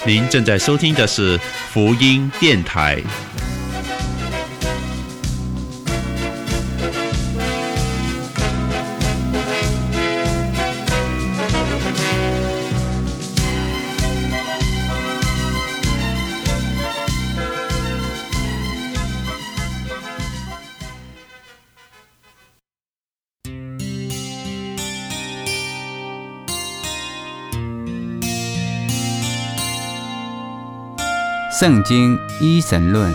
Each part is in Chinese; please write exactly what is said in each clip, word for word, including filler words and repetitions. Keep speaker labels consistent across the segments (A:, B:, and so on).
A: 您正在收听的是福音电台。
B: 圣经一神论。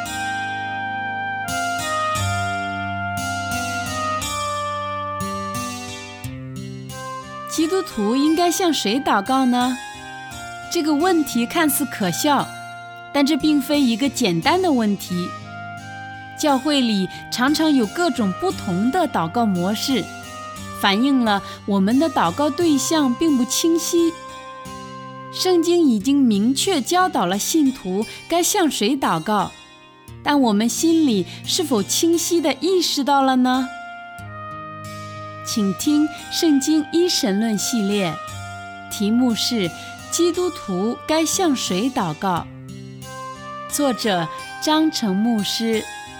C: 基督徒应该向谁祷告呢？这个问题看似可笑，但这并非一个简单的问题。教会里常常有各种不同的祷告模式，反映了我们的祷告对象并不清晰。圣经已经明确教导了信徒该向谁祷告，但我们心里是否清晰地意识到了呢？请听圣经一神论系列，题目是基督徒该向谁祷告，作者张成牧师。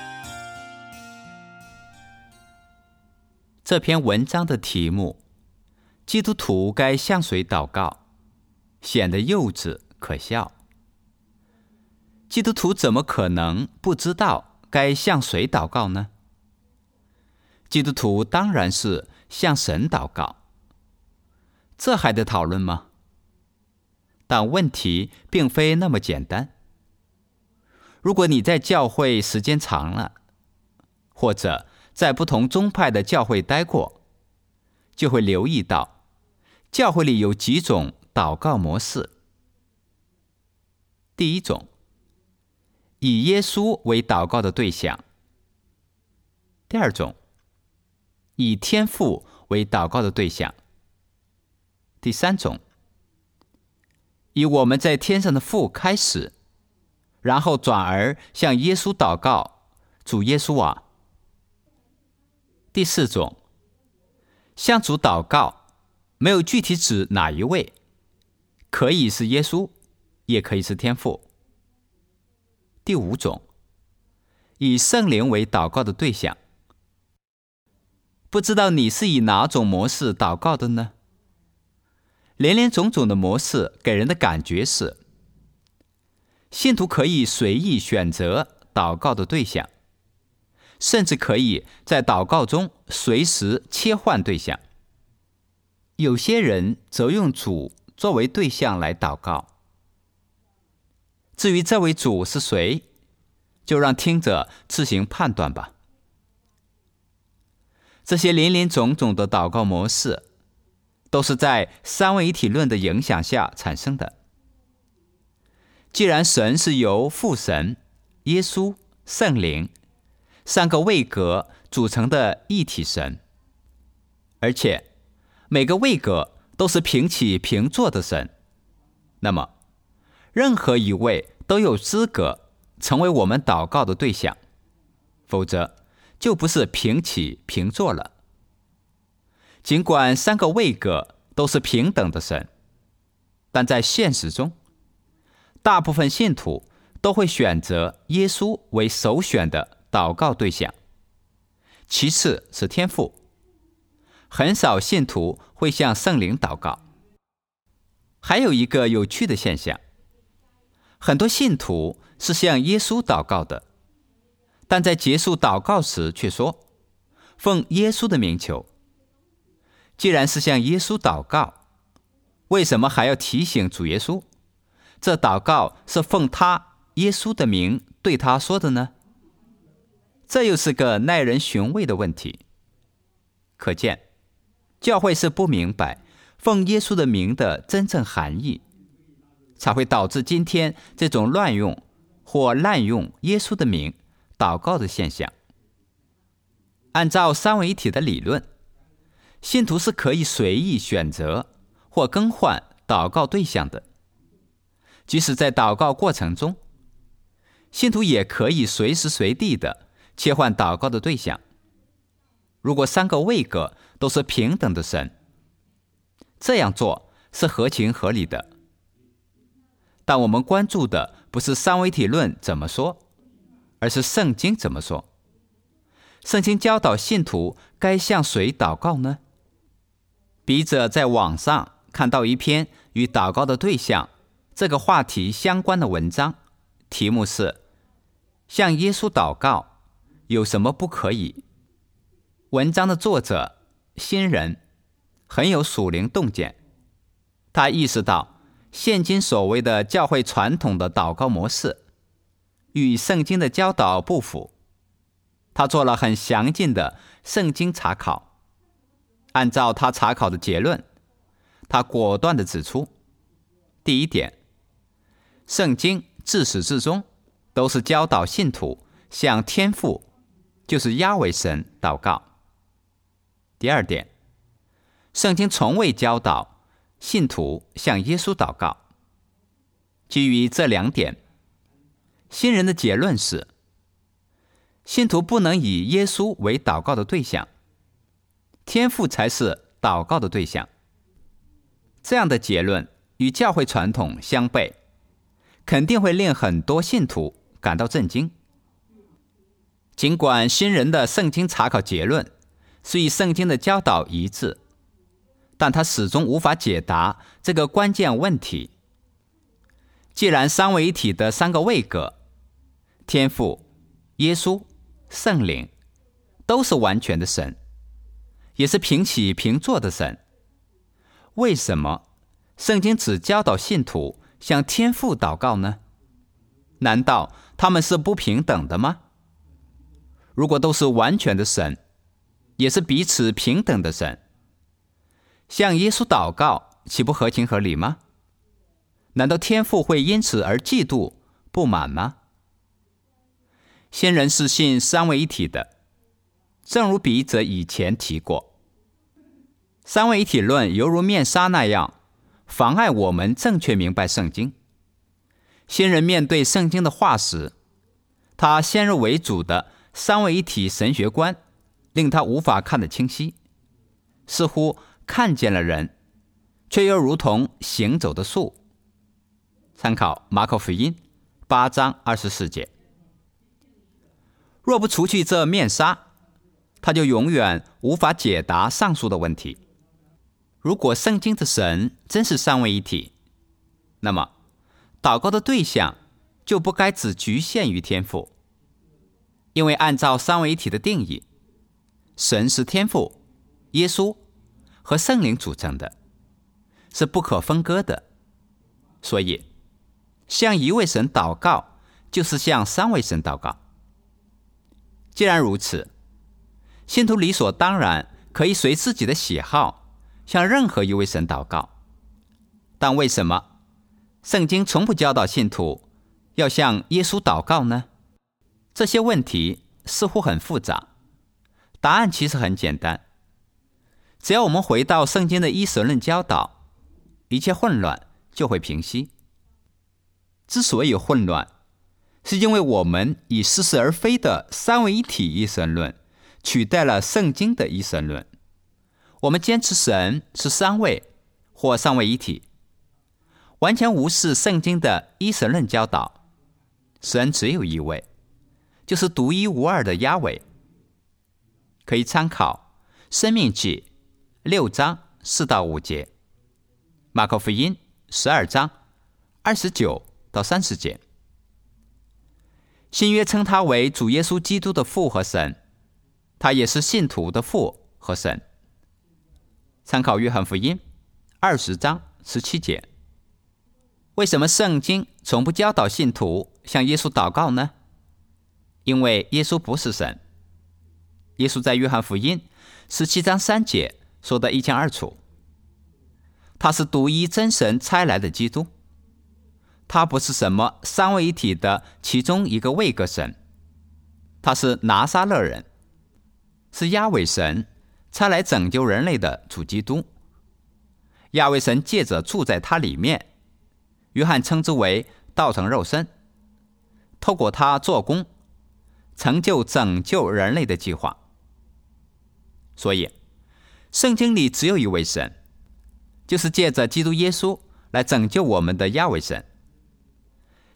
B: 这篇文章的题目基督徒该向谁祷告显得幼稚可笑。基督徒怎么可能不知道该向谁祷告呢？基督徒当然是向神祷告，这还得讨论吗？但问题并非那么简单。如果你在教会时间长了，或者在不同宗派的教会待过，就会留意到教会里有几种祷告模式。第一种，以耶稣为祷告的对象。第二种，以天父为祷告的对象。第三种，以我们在天上的父开始，然后转而向耶稣祷告，主耶稣啊。第四种，向主祷告，没有具体指哪一位，可以是耶稣，也可以是天父。第五种，以圣灵为祷告的对象。不知道你是以哪种模式祷告的呢？林林总总的模式给人的感觉是，信徒可以随意选择祷告的对象，甚至可以在祷告中随时切换对象。有些人则用主作为对象来祷告。至于这位主是谁，就让听者自行判断吧。这些林林总总的祷告模式，都是在三位一体论的影响下产生的。既然神是由父神、耶稣、圣灵三个位格组成的一体神，而且每个位格都是平起平坐的神，那么任何一位都有资格成为我们祷告的对象，否则就不是平起平坐了。尽管三个位格都是平等的神，但在现实中，大部分信徒都会选择耶稣为首选的祷告对象，其次是天父。很少信徒会向圣灵祷告。还有一个有趣的现象，很多信徒是向耶稣祷告的，但在结束祷告时却说，奉耶稣的名求。既然是向耶稣祷告，为什么还要提醒主耶稣，这祷告是奉他耶稣的名对他说的呢？这又是个耐人寻味的问题。可见教会是不明白奉耶稣的名的真正含义，才会导致今天这种乱用或滥用耶稣的名祷告的现象。按照三位一体的理论，信徒是可以随意选择或更换祷告对象的。即使在祷告过程中，信徒也可以随时随地的切换祷告的对象。如果三个位格都是平等的神，这样做是合情合理的。 但我们关注的不是三位一体论怎么说，而是圣经怎么说。圣经教导信徒该向谁祷告呢？笔者在网上看到一篇与祷告的对象这个话题相关的文章，题目是向耶稣祷告有什么不可以。文章的作者新人很有属灵洞见，他意识到现今所谓的教会传统的祷告模式与圣经的教导不符。他做了很详尽的圣经查考，按照他查考的结论，他果断地指出：第一点，圣经自始至终都是教导信徒向天父，就是押维神祷告。第二点，圣经从未教导信徒向耶稣祷告。基于这两点，新人的结论是，信徒不能以耶稣为祷告的对象，天父才是祷告的对象。这样的结论与教会传统相悖，肯定会令很多信徒感到震惊。尽管新人的圣经查考结论是与圣经的教导一致，但他始终无法解答这个关键问题。既然三位一体的三个位格，天父、耶稣、圣灵，都是完全的神，也是平起平坐的神，为什么圣经只教导信徒向天父祷告呢？难道他们是不平等的吗？如果都是完全的神，也是彼此平等的神，向耶稣祷告岂不合情合理吗？难道天父会因此而嫉妒不满吗？先人是信三位一体的，正如笔者以前提过，三位一体论犹如面纱那样妨碍我们正确明白圣经。先人面对圣经的话时，他先入为主的三位一体神学观令他无法看得清晰，似乎看见了人，却又如同行走的树。参考马可福音八章二十四节。若不除去这面纱，他就永远无法解答上述的问题。如果圣经的神真是三位一体，那么祷告的对象就不该只局限于天父，因为按照三位一体的定义，神是天父、耶稣和圣灵组成的，是不可分割的。所以向一位神祷告就是向三位神祷告。既然如此，信徒理所当然可以随自己的喜好向任何一位神祷告。但为什么圣经从不教导信徒要向耶稣祷告呢？这些问题似乎很复杂，答案其实很简单。只要我们回到圣经的一神论教导，一切混乱就会平息。之所以混乱，是因为我们以似是而非的三位一体一神论取代了圣经的一神论。我们坚持神是三位或三位一体，完全无视圣经的一神论教导。神只有一位，就是独一无二的押维。可以参考申命记六章四到五节，马可福音十二章二十九到三十节。新约称他为主耶稣基督的父和神，他也是信徒的父和神。参考约翰福音二十章十七节。为什么圣经从不教导信徒向耶稣祷告呢？因为耶稣不是神。耶稣在约翰福音十七章三节说得一清二楚，他是独一真神差来的基督，他不是什么三位一体的其中一个位格神，他是拿撒勒人，是押维神差来拯救人类的主基督。押维神借着住在他里面，约翰称之为道成肉身，透过他做工，成就拯救人类的计划。所以圣经里只有一位神，就是借着基督耶稣来拯救我们的押维神。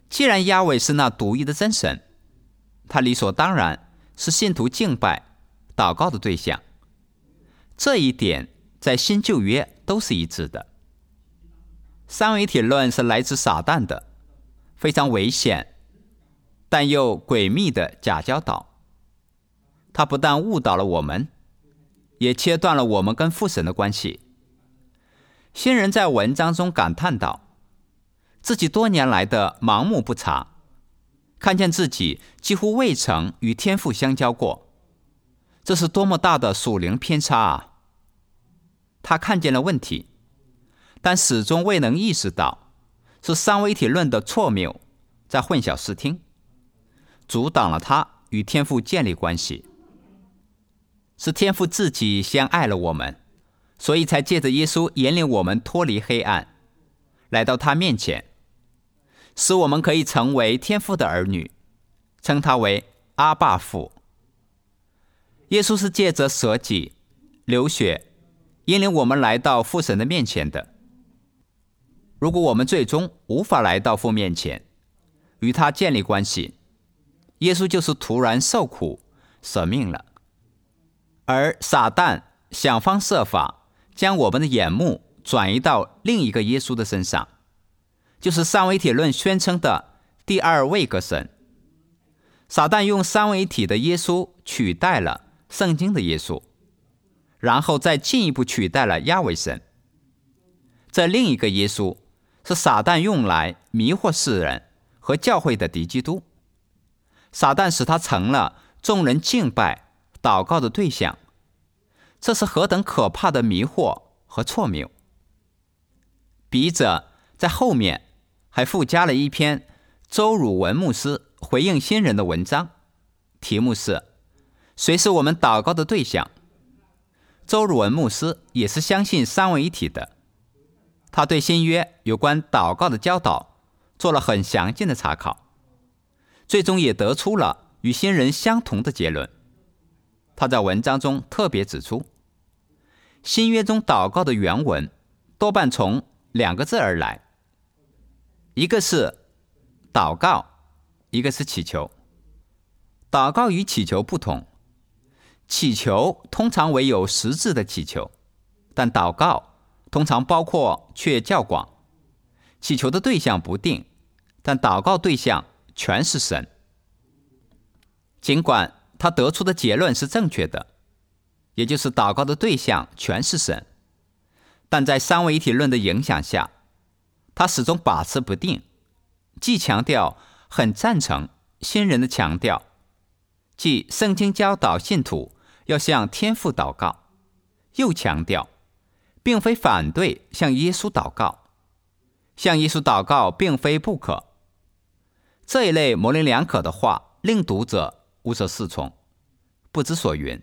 B: 既然亚伟是那独一的真神，他理所当然是信徒敬拜、祷告的对象。这一点在新旧约都是一致的。三位一体论是来自撒旦的非常危险但又诡秘的假教导，它不但误导了我们，也切断了我们跟父神的关系。新人在文章中感叹道，自己多年来的盲目不察，看见自己几乎未曾与天父相交过，这是多么大的属灵偏差啊！他看见了问题，但始终未能意识到是三位一体论的错谬在混淆视听，阻挡了他与天父建立关系。是天父自己先爱了我们，所以才借着耶稣引领我们脱离黑暗，来到他面前，使我们可以成为天父的儿女，称他为阿爸父。耶稣是借着舍己流血引领我们来到父神的面前的。如果我们最终无法来到父面前与他建立关系，耶稣就是突然受苦舍命了。而撒旦想方设法将我们的眼目转移到另一个耶稣的身上，就是三位一体论宣称的第二位格神。撒旦用三位一体的耶稣取代了圣经的耶稣，然后再进一步取代了亚伟神。这另一个耶稣是撒旦用来迷惑世人和教会的敌基督。撒旦使他成了众人敬拜祷告的对象，这是何等可怕的迷惑和错谬。笔者在后面还附加了一篇周汝文牧师回应新人的文章，题目是谁是我们祷告的对象。周汝文牧师也是相信三位一体的，他对新约有关祷告的教导做了很详尽的查考，最终也得出了与新人相同的结论。他在文章中特别指出，新约中祷告的原文多半从两个字而来，一个是祷告，一个是祈求。祷告与祈求不同，祈求通常为有实质的祈求，但祷告通常包括却较广。祈求的对象不定，但祷告对象全是神。尽管他得出的结论是正确的，也就是祷告的对象全是神，但在三位一体论的影响下，他始终把持不定，既强调很赞成新人的强调，即圣经教导信徒要向天父祷告，又强调并非反对向耶稣祷告，向耶稣祷告并非不可。这一类模棱两可的话令读者无所适从，不知所云。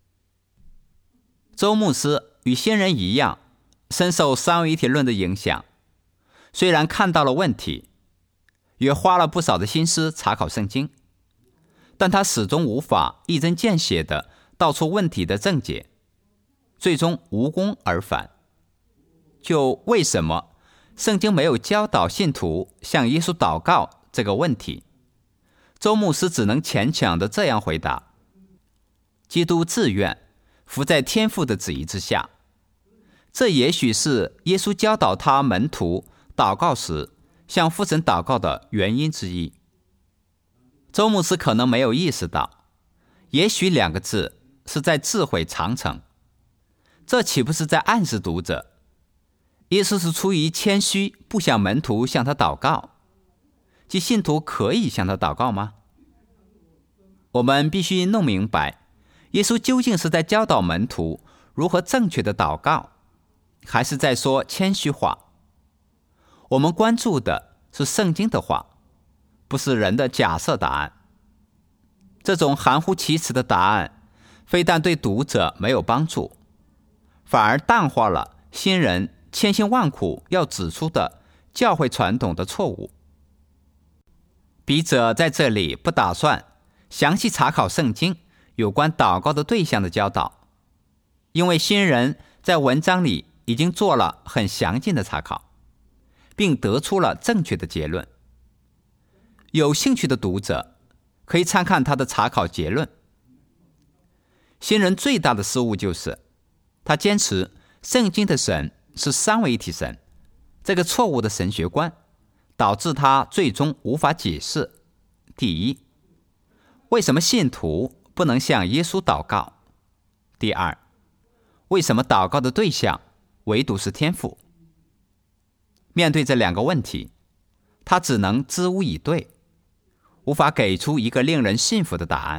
B: 周牧师与先人一样，深受三位一体论的影响，虽然看到了问题，也花了不少的心思查考圣经，但他始终无法一针见血地道出问题的症结，最终无功而返。就为什么圣经没有教导信徒向耶稣祷告这个问题，周牧师只能勉强地这样回答：基督自愿服在天父的旨意之下，这也许是耶稣教导他门徒祷告时向父神祷告的原因之一。周牧师可能没有意识到，也许两个字是在自毁长城，这岂不是在暗示读者，耶稣是出于谦虚不想门徒向他祷告，即信徒可以向他祷告吗？我们必须弄明白，耶稣究竟是在教导门徒如何正确的祷告，还是在说谦虚话？我们关注的是圣经的话，不是人的假设答案。这种含糊其辞的答案非但对读者没有帮助，反而淡化了新人千辛万苦要指出的教会传统的错误。笔者在这里不打算详细查考圣经有关祷告的对象的教导，因为新人在文章里已经做了很详尽的查考，并得出了正确的结论。 有兴趣的读者可以参看他的查考结论。新人最大的失误就是他坚持圣经的神是三位一体神，这个错误的神学观导致他最终无法解释：第一，为什么信徒不能向耶稣祷告？第二，为什么祷告的对象唯独是天父？面对这两个问题，他只能支吾以对，无法给出一个令人信服的答案。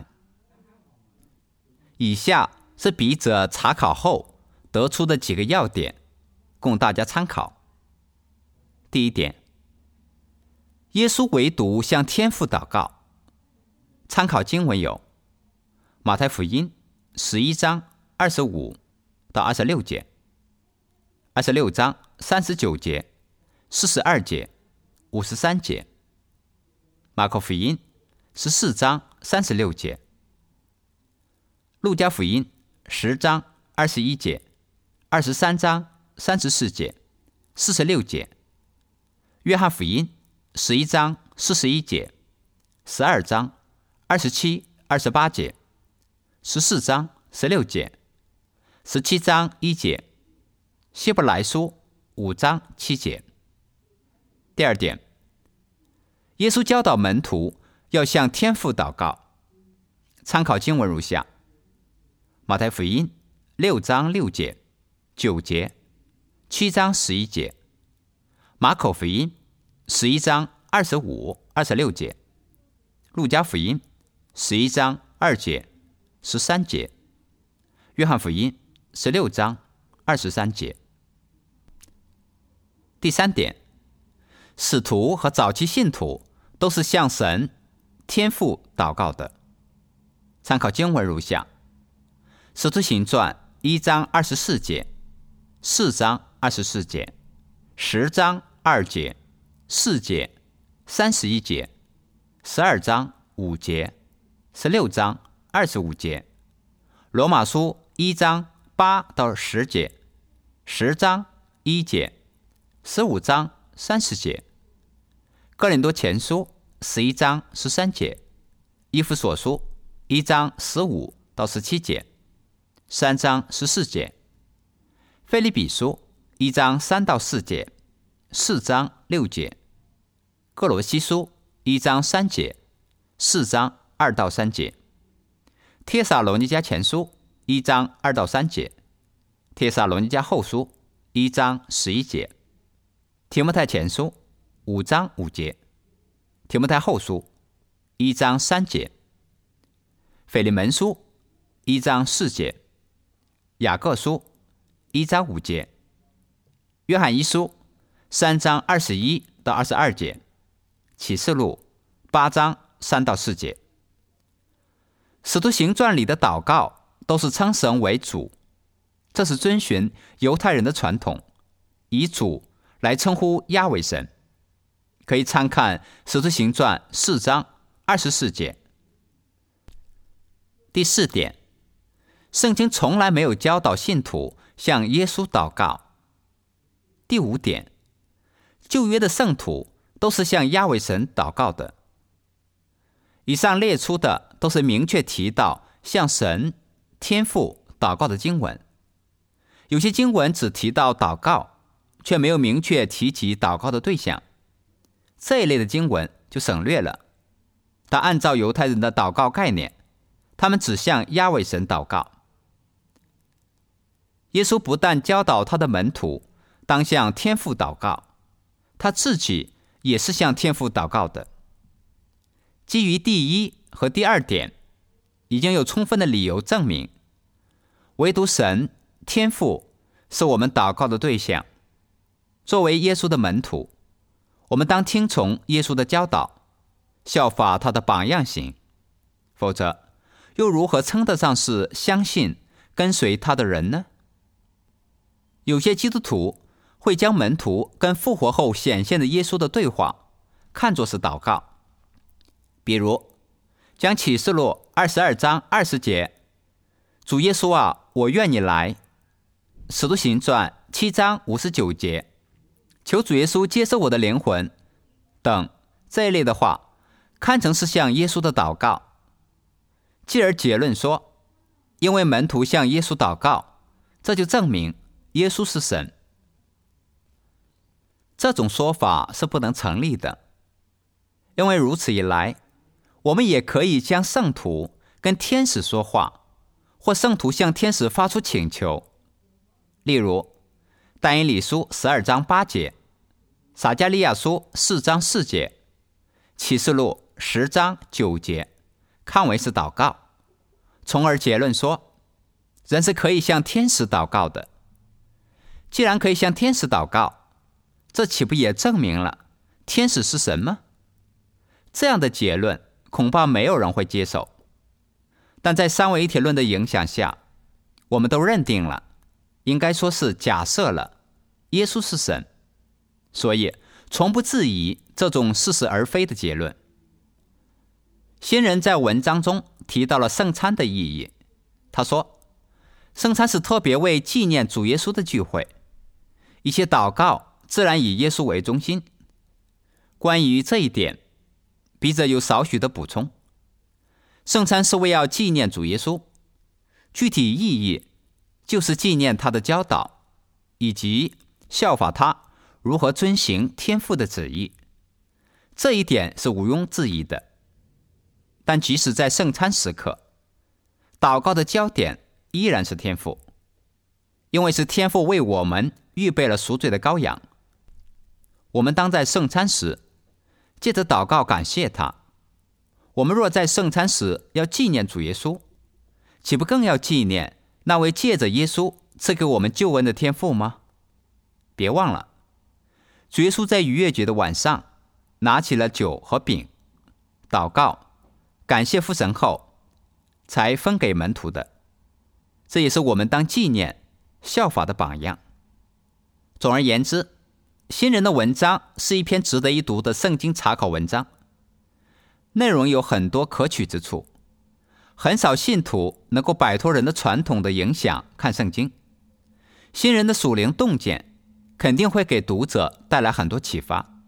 B: 以下是笔者查考后得出的几个要点，供大家参考。第一点，耶稣唯独向天父祷告。参考经文有马太福音十一章二十五到二十六节，二十六章三十九节、四十二节、五十三节，马可福音十四章三十六节，路加福音十章二十一节、二十三章三十四节、四十六节，约翰福音十一章四十一节、十二章二十七、二十八节、十四章十六节、十七章一节，希伯来书五章七节。第二点，耶稣教导门徒要向天父祷告。参考经文如下：马太福音六章六节、九节、七章十一节；马可福音十一章二十五、二十六节；路加福音十一章二节、十三节；约翰福音十六章二十三节。第三点，使徒和早期信徒都是向神天父祷告的。参考经文如下：使徒行传一章二十四节、四章二十四节、十章二节、四节、三十一节、十二章五节、十六章二十五节、罗马书一章八到十节、十章一节、十五章三十节、哥林多前书十一章十三节、以弗所书一章十五到十七节、三章十四节、腓立比书一章三到四节、四章六节、哥罗西书一章三节、四章二到三节、帖撒罗尼迦前书一章二到三节、帖撒罗尼迦后书一章十一节、提摩太前书五章五节、提摩太后书一章三节、腓利门书一章四节、雅各书一章五节、约翰一书三章二十一到二十二节、启示录八章三到四节。使徒行传里的祷告都是称神为主，这是遵循犹太人的传统，以主来称呼亚伟神。可以参看使徒行传四章二十四节。第四点，圣经从来没有教导信徒向耶稣祷告。第五点，旧约的圣徒都是向亚伟神祷告的。以上列出的都是明确提到向神天父祷告的经文，有些经文只提到祷告，却没有明确提及祷告的对象，这一类的经文就省略了。但按照犹太人的祷告概念，他们只向亚伟神祷告。耶稣不但教导他的门徒当向天父祷告，他自己也是向天父祷告的。基于第一和第二点，已经有充分的理由证明，唯独神天父是我们祷告的对象。作为耶稣的门徒，我们当听从耶稣的教导，效法他的榜样行，否则又如何称得上是相信跟随他的人呢？有些基督徒会将门徒跟复活后显现的耶稣的对话看作是祷告，比如将启示录二十二章二十节主耶稣啊，我愿你来，使徒行传七章五十九节求主耶稣接受我的灵魂等这一类的话看成是向耶稣的祷告，继而结论说，因为门徒向耶稣祷告，这就证明耶稣是神。这种说法是不能成立的，因为如此一来，我们也可以将圣徒跟天使说话，或圣徒向天使发出请求。例如但以理书十二章八节，撒迦利亚书四章四节，启示录十章九节，看为是祷告，从而结论说，人是可以向天使祷告的。既然可以向天使祷告，这岂不也证明了天使是神吗？这样的结论恐怕没有人会接受。但在三位一体论的影响下，我们都认定了，应该说是假设了耶稣是神，所以从不质疑这种似是而非的结论。新人在文章中提到了圣餐的意义，他说，圣餐是特别为纪念主耶稣的聚会，一切祷告自然以耶稣为中心。关于这一点，笔者有少许的补充。圣餐是为要纪念主耶稣，具体意义就是纪念他的教导，以及效法他如何遵行天父的旨意。这一点是毋庸置疑的。但即使在圣餐时刻，祷告的焦点依然是天父，因为是天父为我们预备了赎罪的羔羊。我们当在圣餐时借着祷告感谢他。我们若在圣餐时要纪念主耶稣，岂不更要纪念那位借着耶稣赐给我们救恩的天父吗？别忘了，主耶稣在逾越节的晚上拿起了酒和饼，祷告感谢父神后才分给门徒的。这也是我们当纪念效法的榜样。总而言之，新人的文章是一篇值得一读的圣经查考文章，内容有很多可取之处。很少信徒能够摆脱人的传统的影响看圣经，新人的属灵洞见肯定会给读者带来很多启发。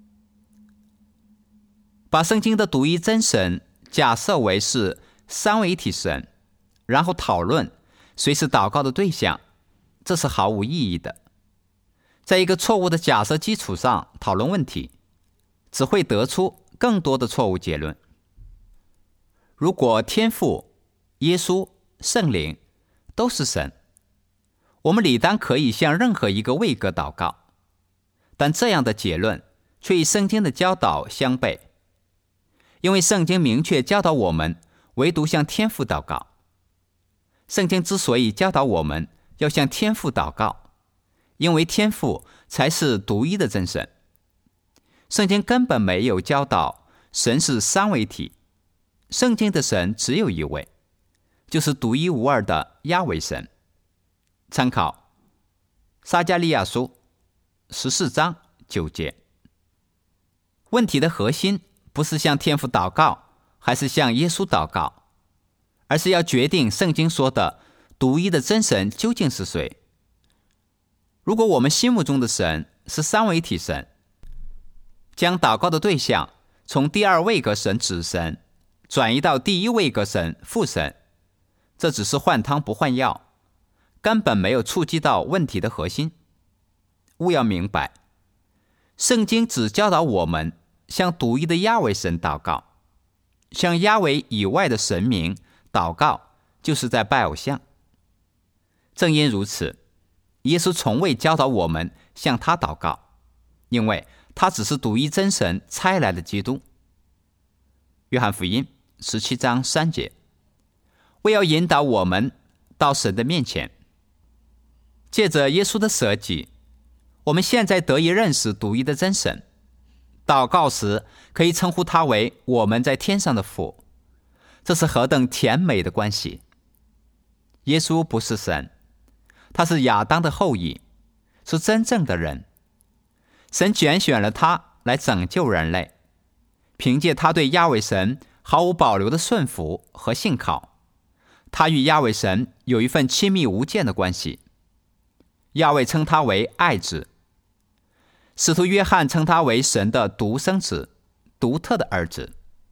B: 把圣经的独一真神假设为是三位一体神，然后讨论谁是祷告的对象，这是毫无意义的。在一个错误的假设基础上讨论问题，只会得出更多的错误结论。如果天父、耶稣、圣灵都是神，我们理当可以向任何一个位格祷告，但这样的结论却与圣经的教导相悖。因为圣经明确教导我们唯独向天父祷告。圣经之所以教导我们要向天父祷告，因为天父才是独一的真神。圣经根本没有教导神是三位一体，圣经的神只有一位，就是独一无二的亚维神。参考撒迦利亚书十四章九节。问题的核心不是向天父祷告还是向耶稣祷告，而是要决定圣经说的独一的真神究竟是谁。如果我们心目中的神是三位一体神，将祷告的对象从第二位格神子神转移到第一位格神父神，这只是换汤不换药，根本没有触及到问题的核心。务要明白，圣经只教导我们向独一的亚维神祷告，向亚维以外的神明祷告就是在拜偶像。正因如此，耶稣从未教导我们向他祷告，因为他只是独一真神差来的基督。约翰福音十七章三节，为要引导我们到神的面前。借着耶稣的舍己，我们现在得以认识独一的真神。祷告时可以称呼他为我们在天上的父，这是何等甜美的关系。耶稣不是神，他是亚当的后裔，是真正的人。神拣选了他来拯救人类，凭借他对亚维神毫无保留的顺服和信靠，他与亚维神有一份亲密无间的关系。亚维称他为爱子，使徒约翰称他为神的独生子，独特的儿子。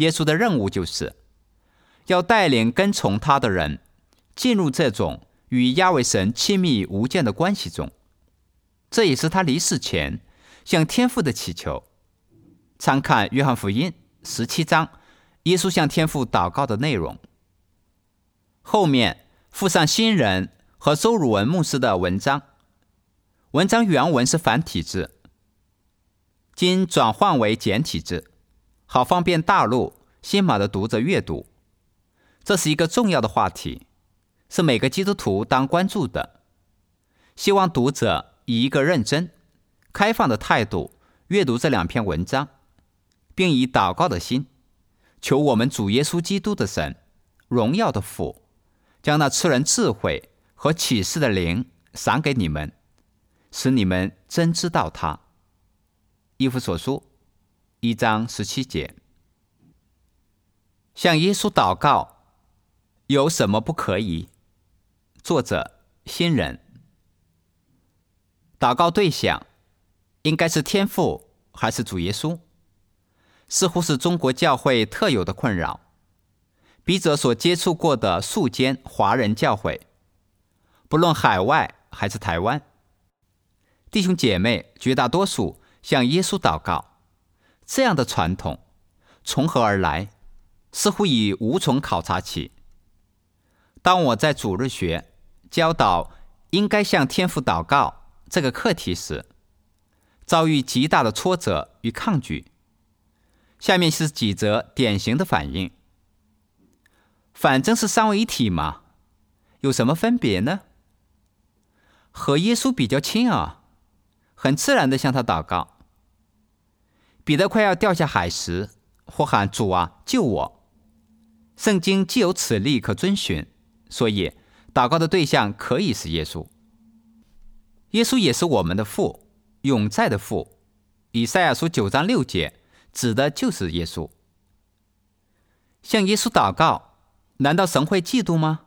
B: 耶稣的任务就是要带领跟从他的人进入这种与亚维神亲密无间的关系中。这也是他离世前向天父的祈求。参看约翰福音十七章耶稣向天父祷告的内容。后面附上新人和周汝文牧师的文章，文章原文是繁体字，经转换为简体字，好方便大陆新马的读者阅读。这是一个重要的话题，是每个基督徒当关注的。希望读者以一个认真、开放的态度阅读这两篇文章，并以祷告的心，求我们主耶稣基督的神，荣耀的父，将那赐人智慧和启示的灵赏给你们，使你们真知道他。以弗所书一章十七节。向耶稣祷告有什么不可以？作者新人。祷告对象应该是天父还是主耶稣？似乎是中国教会特有的困扰。笔者所接触过的数间华人教会，不论海外还是台湾，弟兄姐妹绝大多数向耶稣祷告，这样的传统从何而来？似乎已无从考察起。当我在主日学教导应该向天父祷告这个课题时，遭遇极大的挫折与抗拒。下面是几则典型的反应。反正是三位一体嘛，有什么分别呢？和耶稣比较亲啊，很自然地向他祷告。彼得快要掉下海时，或喊主啊，救我。圣经既有此例可遵循，所以祷告的对象可以是耶稣。耶稣也是我们的父，永在的父。以赛亚书九章六节指的就是耶稣。向耶稣祷告，难道神会嫉妒吗？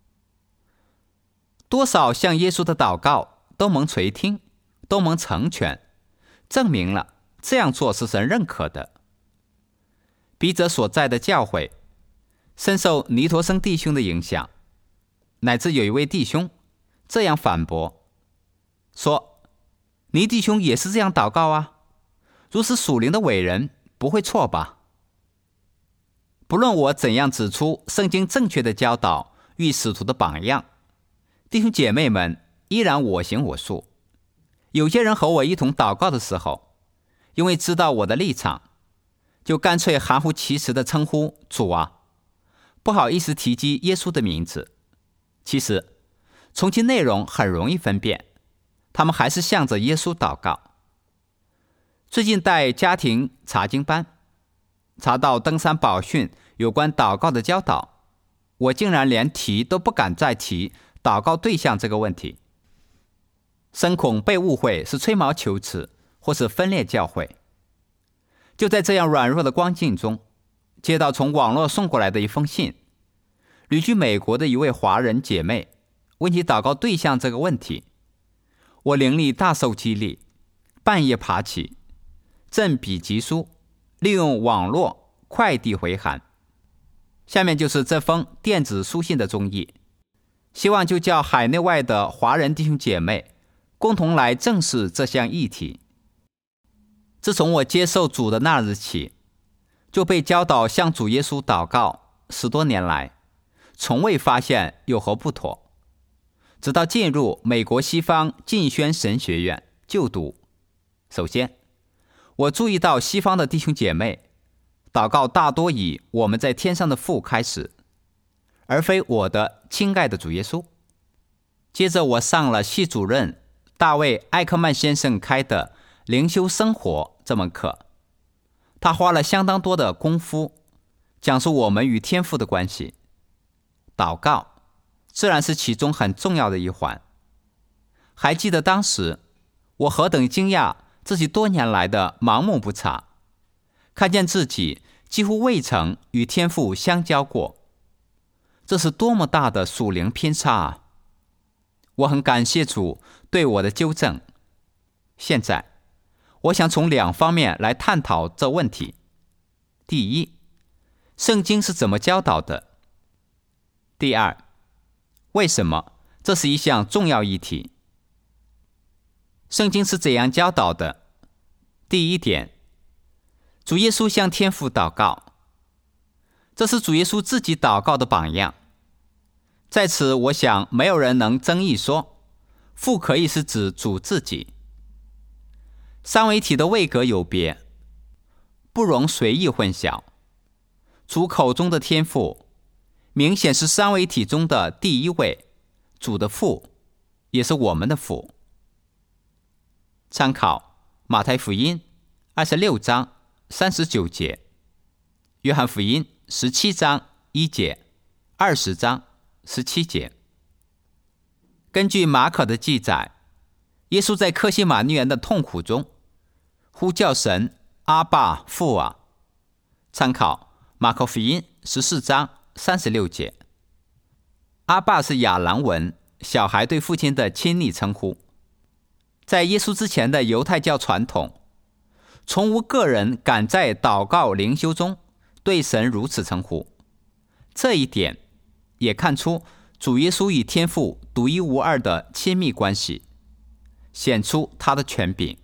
B: 多少向耶稣的祷告都蒙垂听，都蒙成全，证明了这样做是神认可的。笔者所在的教会深受尼陀生弟兄的影响，乃至有一位弟兄这样反驳说，尼弟兄也是这样祷告啊，如此属灵的伟人不会错吧？不论我怎样指出圣经正确的教导与使徒的榜样，弟兄姐妹们依然我行我素。有些人和我一同祷告的时候，因为知道我的立场，就干脆含糊其辞地称呼主啊，不好意思提及耶稣的名字。其实从其内容很容易分辨，他们还是向着耶稣祷告。最近带家庭查经班，查到登山宝训有关祷告的教导，我竟然连提都不敢再提祷告对象这个问题，深恐被误会是吹毛求疵或是分裂教会。就在这样软弱的光景中，接到从网络送过来的一封信，旅居美国的一位华人姐妹问起祷告对象这个问题，我灵力大受激励，半夜爬起，振笔疾书，利用网络快递回函。下面就是这封电子书信的中译，希望就叫海内外的华人弟兄姐妹共同来正视这项议题。自从我接受主的那日起，就被教导向主耶稣祷告，十多年来从未发现有何不妥。直到进入美国西方浸宣神学院就读，首先我注意到西方的弟兄姐妹祷告大多以我们在天上的父开始，而非我的亲爱的主耶稣。接着我上了系主任大卫艾克曼先生开的灵修生活这门课，他花了相当多的功夫讲述我们与天父的关系。祷告自然是其中很重要的一环。还记得当时我何等惊讶自己多年来的盲目不察，看见自己几乎未曾与天父相交过，这是多么大的属灵偏差啊！我很感谢主对我的纠正。现在我想从两方面来探讨这问题。第一， 圣经是怎么教导的？第二，为什么这是一项重要议题？圣经是怎样教导的？第一点，主耶稣向天父祷告，这是主耶稣自己祷告的榜样。在此，我想没有人能争议说，父可以是指主自己。三位一体的位格有别，不容随意混淆。主口中的天父，明显是三位一体中的第一位，主的父，也是我们的父。参考马太福音二十六章三十九节，约翰福音十七章一节，二十章十七节。根据马可的记载，耶稣在客西马尼园的痛苦中呼叫神阿爸父啊。参考马可福音十四章三十六节。阿爸是亚兰文小孩对父亲的亲昵称呼。在耶稣之前的犹太教传统，从无个人敢在祷告灵修中对神如此称呼。这一点也看出主耶稣与天父独一无二的亲密关系，显出他的权柄。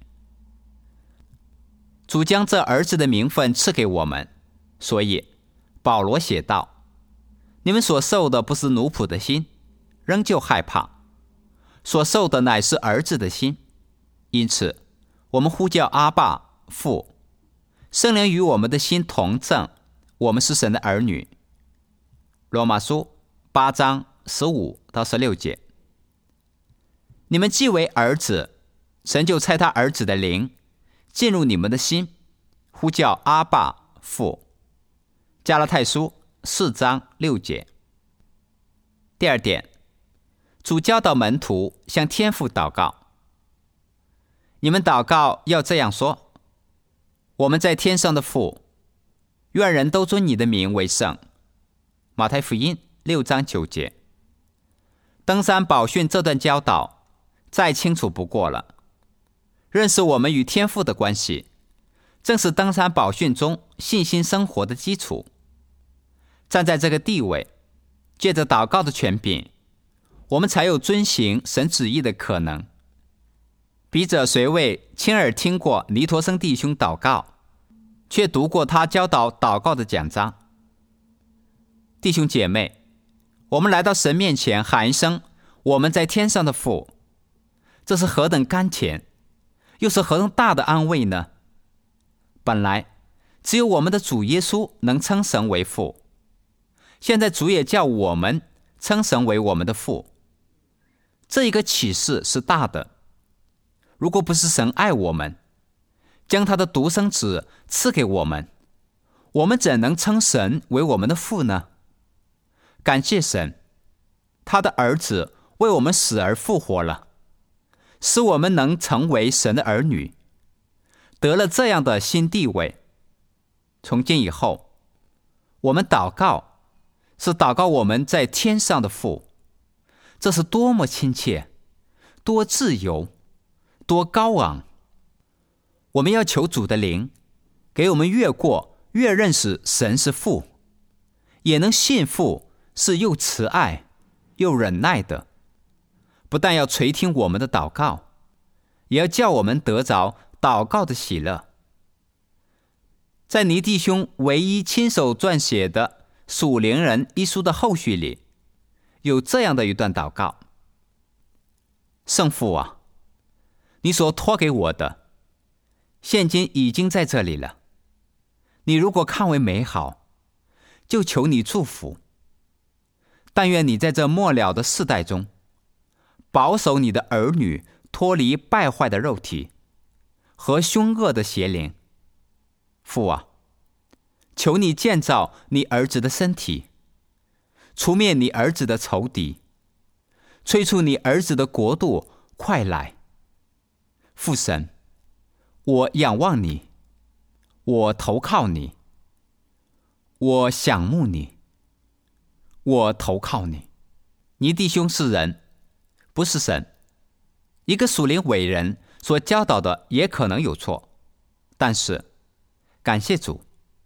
B: 主将这儿子的名分赐给我们，所以保罗写道，你们所受的不是奴仆的心，仍旧害怕，所受的乃是儿子的心。因此我们呼叫阿爸父，圣灵与我们的心同证，我们是神的儿女。罗马书八章十五到十六节。你们既为儿子，神就差他儿子的灵进入你们的心，呼叫阿爸父。加拉太书四章六节。第二点，主教导门徒向天父祷告。你们祷告要这样说：我们在天上的父，愿人都尊你的名为圣。马太福音六章九节。登山宝训这段教导再清楚不过了。认识我们与天父的关系，正是登山宝训中信心生活的基础。站在这个地位，借着祷告的权柄，我们才有遵行神旨意的可能。笔者虽未亲耳听过尼陀生弟兄祷告，却读过他教导祷告的讲章。弟兄姐妹，我们来到神面前喊一声我们在天上的父，这是何等甘甜，又是何等大的安慰呢？本来只有我们的主耶稣能称神为父，现在主也叫我们称神为我们的父。这一个启示是大的。如果不是神爱我们，将他的独生子赐给我们，我们怎能称神为我们的父呢？感谢神，他的儿子为我们死而复活了，使我们能成为神的儿女，得了这样的新地位。从今以后，我们祷告是祷告我们在天上的父，这是多么亲切，多自由，多高昂。我们要求主的灵给我们越过越认识神是父，也能信父是又慈爱又忍耐的，不但要垂听我们的祷告，也要叫我们得着祷告的喜乐。在尼弟兄唯一亲手撰写的属灵人一书的后续里，有这样的一段祷告：圣父啊，你所托给我的现今已经在这里了，你如果看为美好，就求你祝福。但愿你在这末了的世代中，保守你的儿女脱离败坏的肉体和凶恶的邪灵。父啊，求你建造你儿子的身体，除灭你儿子的仇敌，催促你儿子的国度快来。父神，我仰望你，我投靠你，我想慕你，我投靠你。你弟兄是人，不是神。一个属灵伟人所教导的也可能有错，但是感谢主，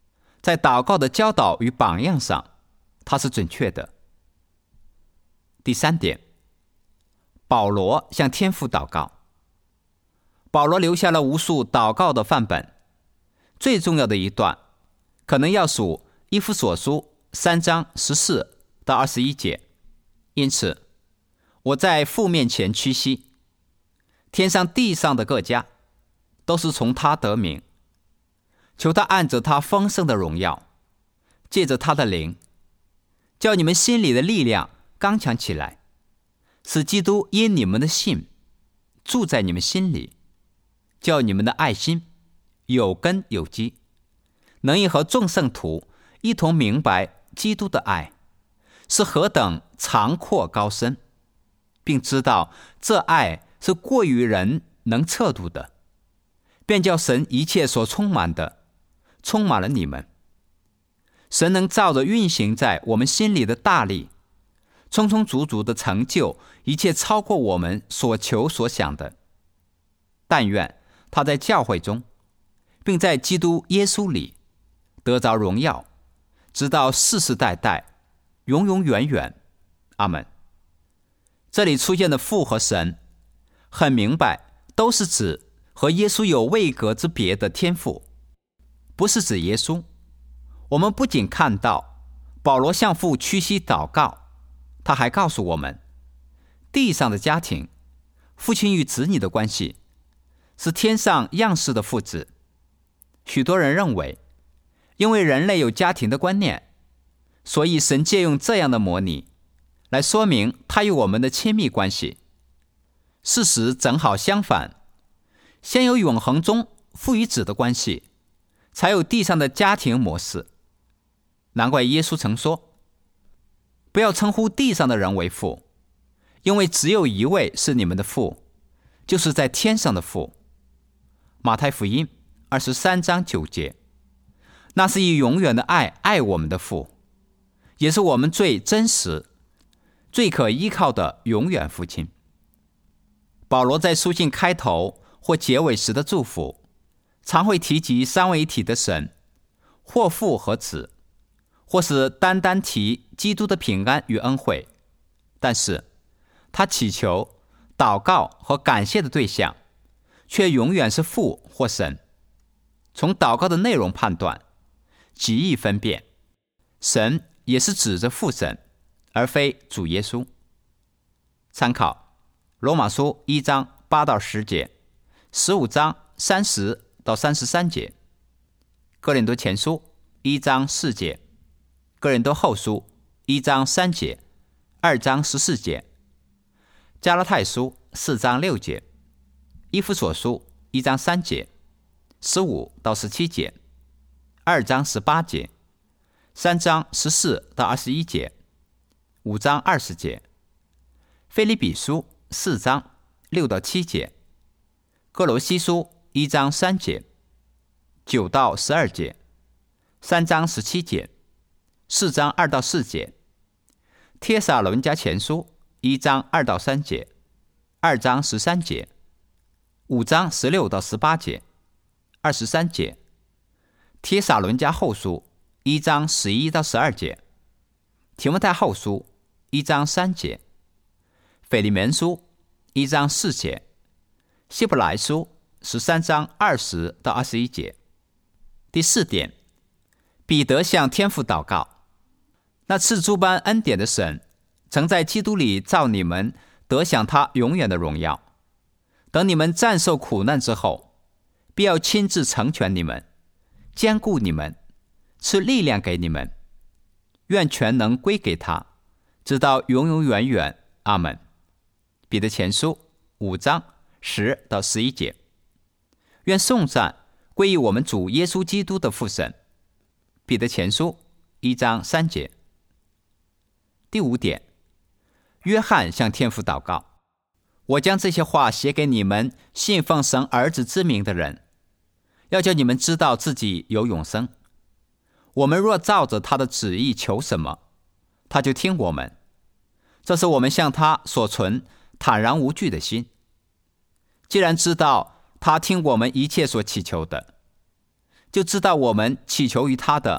B: 在祷告的教导与榜样上，他是准确的。第三点，保罗向天父祷告。保罗留下了无数祷告的范本，最重要的一段可能要数以弗所书三章十四到二十一节。因此，我在父面前屈膝，天上地上的各家都是从他得名，求他按着他丰盛的荣耀，借着他的灵，叫你们心里的力量刚强起来，使基督因你们的信住在你们心里，叫你们的爱心有根有基，能以和众圣徒一同明白基督的爱是何等长阔高深，并知道这爱是过于人能测度的，便叫神一切所充满的充满了你们。神能照着运行在我们心里的大力，充充足足的成就一切超过我们所求所想的。但愿他在教会中，并在基督耶稣里得着荣耀，直到世世代代，永永远远。阿们。这里出现的父和神，很明白都是指和耶稣有位格之别的天父，不是指耶稣。我们不仅看到保罗向父屈膝祷告，他还告诉我们，地上的家庭，父亲与子女的关系是天上样式的父子。许多人认为，因为人类有家庭的观念，所以神借用这样的模拟来说明他与我们的亲密关系。事实正好相反，先有永恒中父与子的关系，才有地上的家庭模式。难怪耶稣曾说，不要称呼地上的人为父，因为只有一位是你们的父，就是在天上的父。马太福音二十三章九节，那是以永远的爱爱我们的父，也是我们最真实、最可依靠的永远父亲。保罗在书信开头或结尾时的祝福，常会提及三位一体的神，或父和子，或是单单提基督的平安与恩惠。但是他祈求、祷告和感谢的对象却永远是父或神。从祷告的内容判断，极易分辨，神也是指着父神，而非主耶稣。参考罗马书一章八到十节，十五章三十到三十三节，哥林多前书一章四节，哥林多后书一章三节，二章十四节，加拉太书四章六节，以弗所书一章三节，十五到十七节，二章十八节，三章十四到二十一节，五章二十节，腓立比书四章六到七节，哥罗西书一章三节，九到十二节，三章十七节，四章二到四节，帖撒罗尼迦前书一章二到三节，二章十三节，五章十六到十八节，二十三节，帖撒罗尼迦后书一章十一到十二节，提摩太后书一章三节，腓利门书一章四节，希伯来书十三章二十到二十一节。第四点，彼得向天父祷告，那赐诸般恩典的神，曾在基督里造你们得享他永远的荣耀。等你们战胜苦难之后，必要亲自成全你们，坚固你们，赐力量给你们。愿全能归给他，直到永永远远。阿们。彼得前书五章十到十一节。愿颂赞归于我们主耶稣基督的父神。彼得前书一章三节。第五点，约翰向天父祷告，我将这些话写给你们信奉神儿子之名的人，要叫你们知道自己有永生。我们若照着他的旨意求什么，他就听我们。这是我们向他所存坦然无惧的心。既然知道他听我们一切所祈求的，就知道我们祈求于他的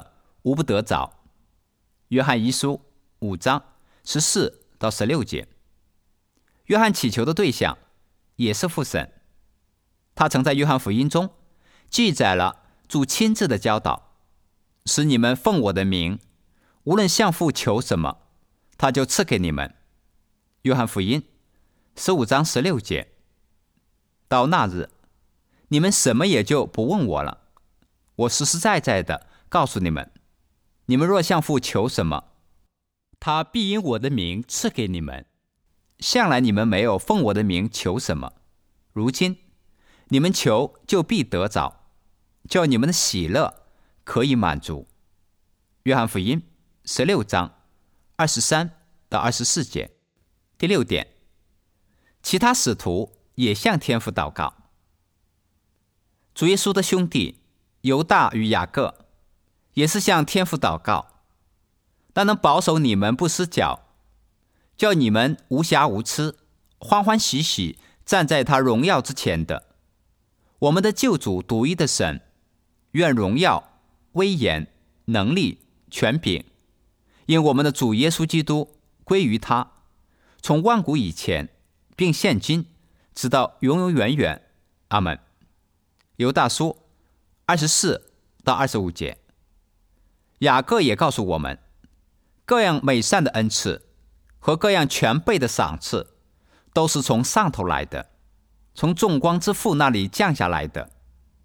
B: 无不得着。约翰一书五章十四到十六节。约翰祈求的对象也是父神，他曾在约翰福音中记载了主亲自的教导，使你们奉我的名，无论向父求什么，他就赐给你们。约翰福音十五章十六节。到那日，你们什么也就不问我了。我实实在在的告诉你们，你们若向父求什么，他必因我的名赐给你们。向来你们没有奉我的名求什么，如今你们求就必得着，叫你们的喜乐可以满足。约翰福音十六章二十三到二十四节。第六点，其他使徒也向天父祷告。主耶稣的兄弟犹大与雅各也是向天父祷告，但能保守你们不失脚，叫你们无瑕无疵，欢欢喜喜站在他荣耀之前的，我们的救主独一的神，愿荣耀、威严、能力、权柄，因我们的主耶稣基督归于他，从万古以前，并现今，直到永永远远。阿们。犹大书二十四到二十五节。雅各也告诉我们，各样美善的恩赐和各样全备的赏赐，都是从上头来的，从众光之父那里降下来的。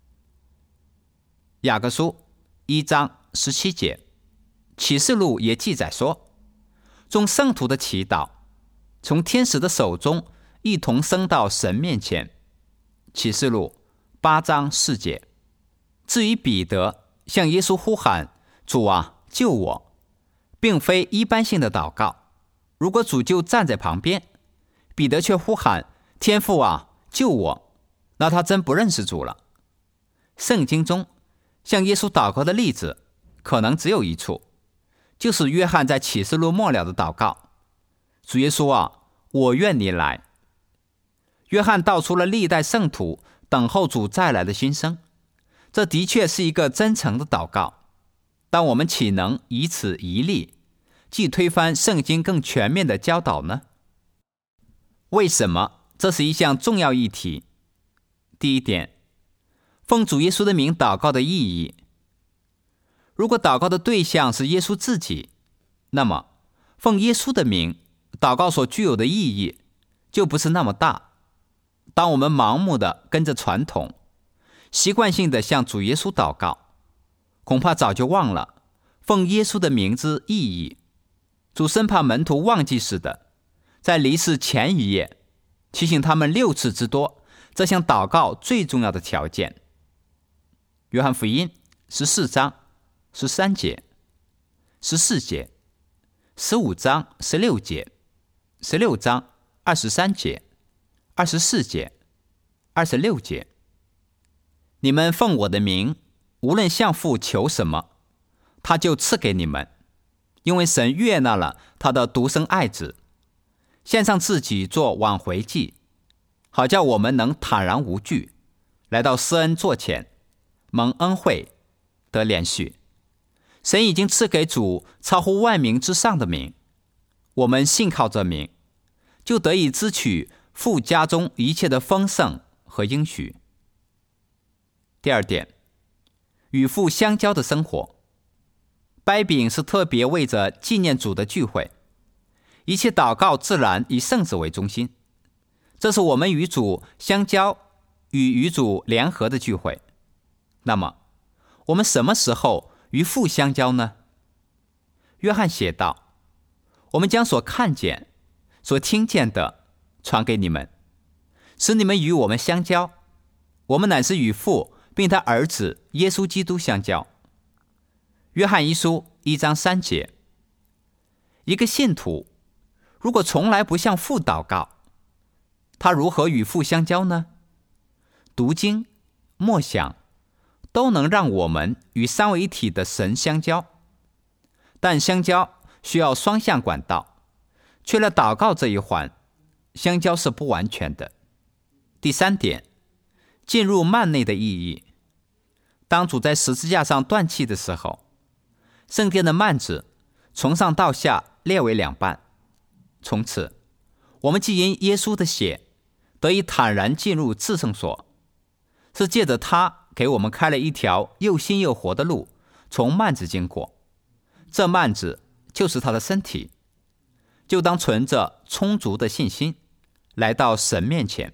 B: 雅各书一章十七节。启示录也记载说，众圣徒的祈祷从天使的手中一同升到神面前。启示录八章四节。至于彼得向耶稣呼喊，主啊，救我，并非一般性的祷告。如果主就站在旁边，彼得却呼喊，天父啊，救我，那他真不认识主了。圣经中向耶稣祷告的例子可能只有一处，就是约翰在启示录末了的祷告，主耶稣啊，我愿你来。约翰道出了历代圣徒等候主再来的心声，这的确是一个真诚的祷告，但我们岂能以此一例，既推翻圣经更全面的教导呢？为什么这是一项重要议题？第一点，奉主耶稣的名祷告的意义。如果祷告的对象是耶稣自己，那么奉耶稣的名祷告所具有的意义就不是那么大。当我们盲目的跟着传统，习惯性的向主耶稣祷告，恐怕早就忘了奉耶稣的名之意义。主生怕门徒忘记似的，在离世前一夜提醒他们六次之多这项祷告最重要的条件。约翰福音十四章十三节、十四节、十五章十六节、十六章二十三节、二十四节、二十六节。你们奉我的名，无论向父求什么，他就赐给你们，因为神悦纳了他的独生爱子，献上自己做挽回祭，好叫我们能坦然无惧，来到施恩座前，蒙恩惠，得连续。神已经赐给主超乎万名之上的名，我们信靠这名，就得以支取父家中一切的丰盛和应许。第二点，与父相交的生活。掰饼是特别为着纪念主的聚会，一切祷告自然以圣子为中心，这是我们与主相交与与主联合的聚会。那么我们什么时候与父相交呢？约翰写道，我们将所看见所听见的传给你们，使你们与我们相交。我们乃是与父并他儿子耶稣基督相交。约翰一书一章三节。一个信徒如果从来不向父祷告，他如何与父相交呢？读经、默想都能让我们与三位一体的神相交，但相交需要双向管道，缺了祷告这一环，相交是不完全的。第三点，进入幔内的意义。当主在十字架上断气的时候， 圣殿的幔子从上到下裂为两半。从此，我们既因耶稣的血得以坦然进入至圣所，是借着他给我们开了一条又新又活的路，从幔子经过。这幔子就是他的身体，就当存着充足的信心来到神面前。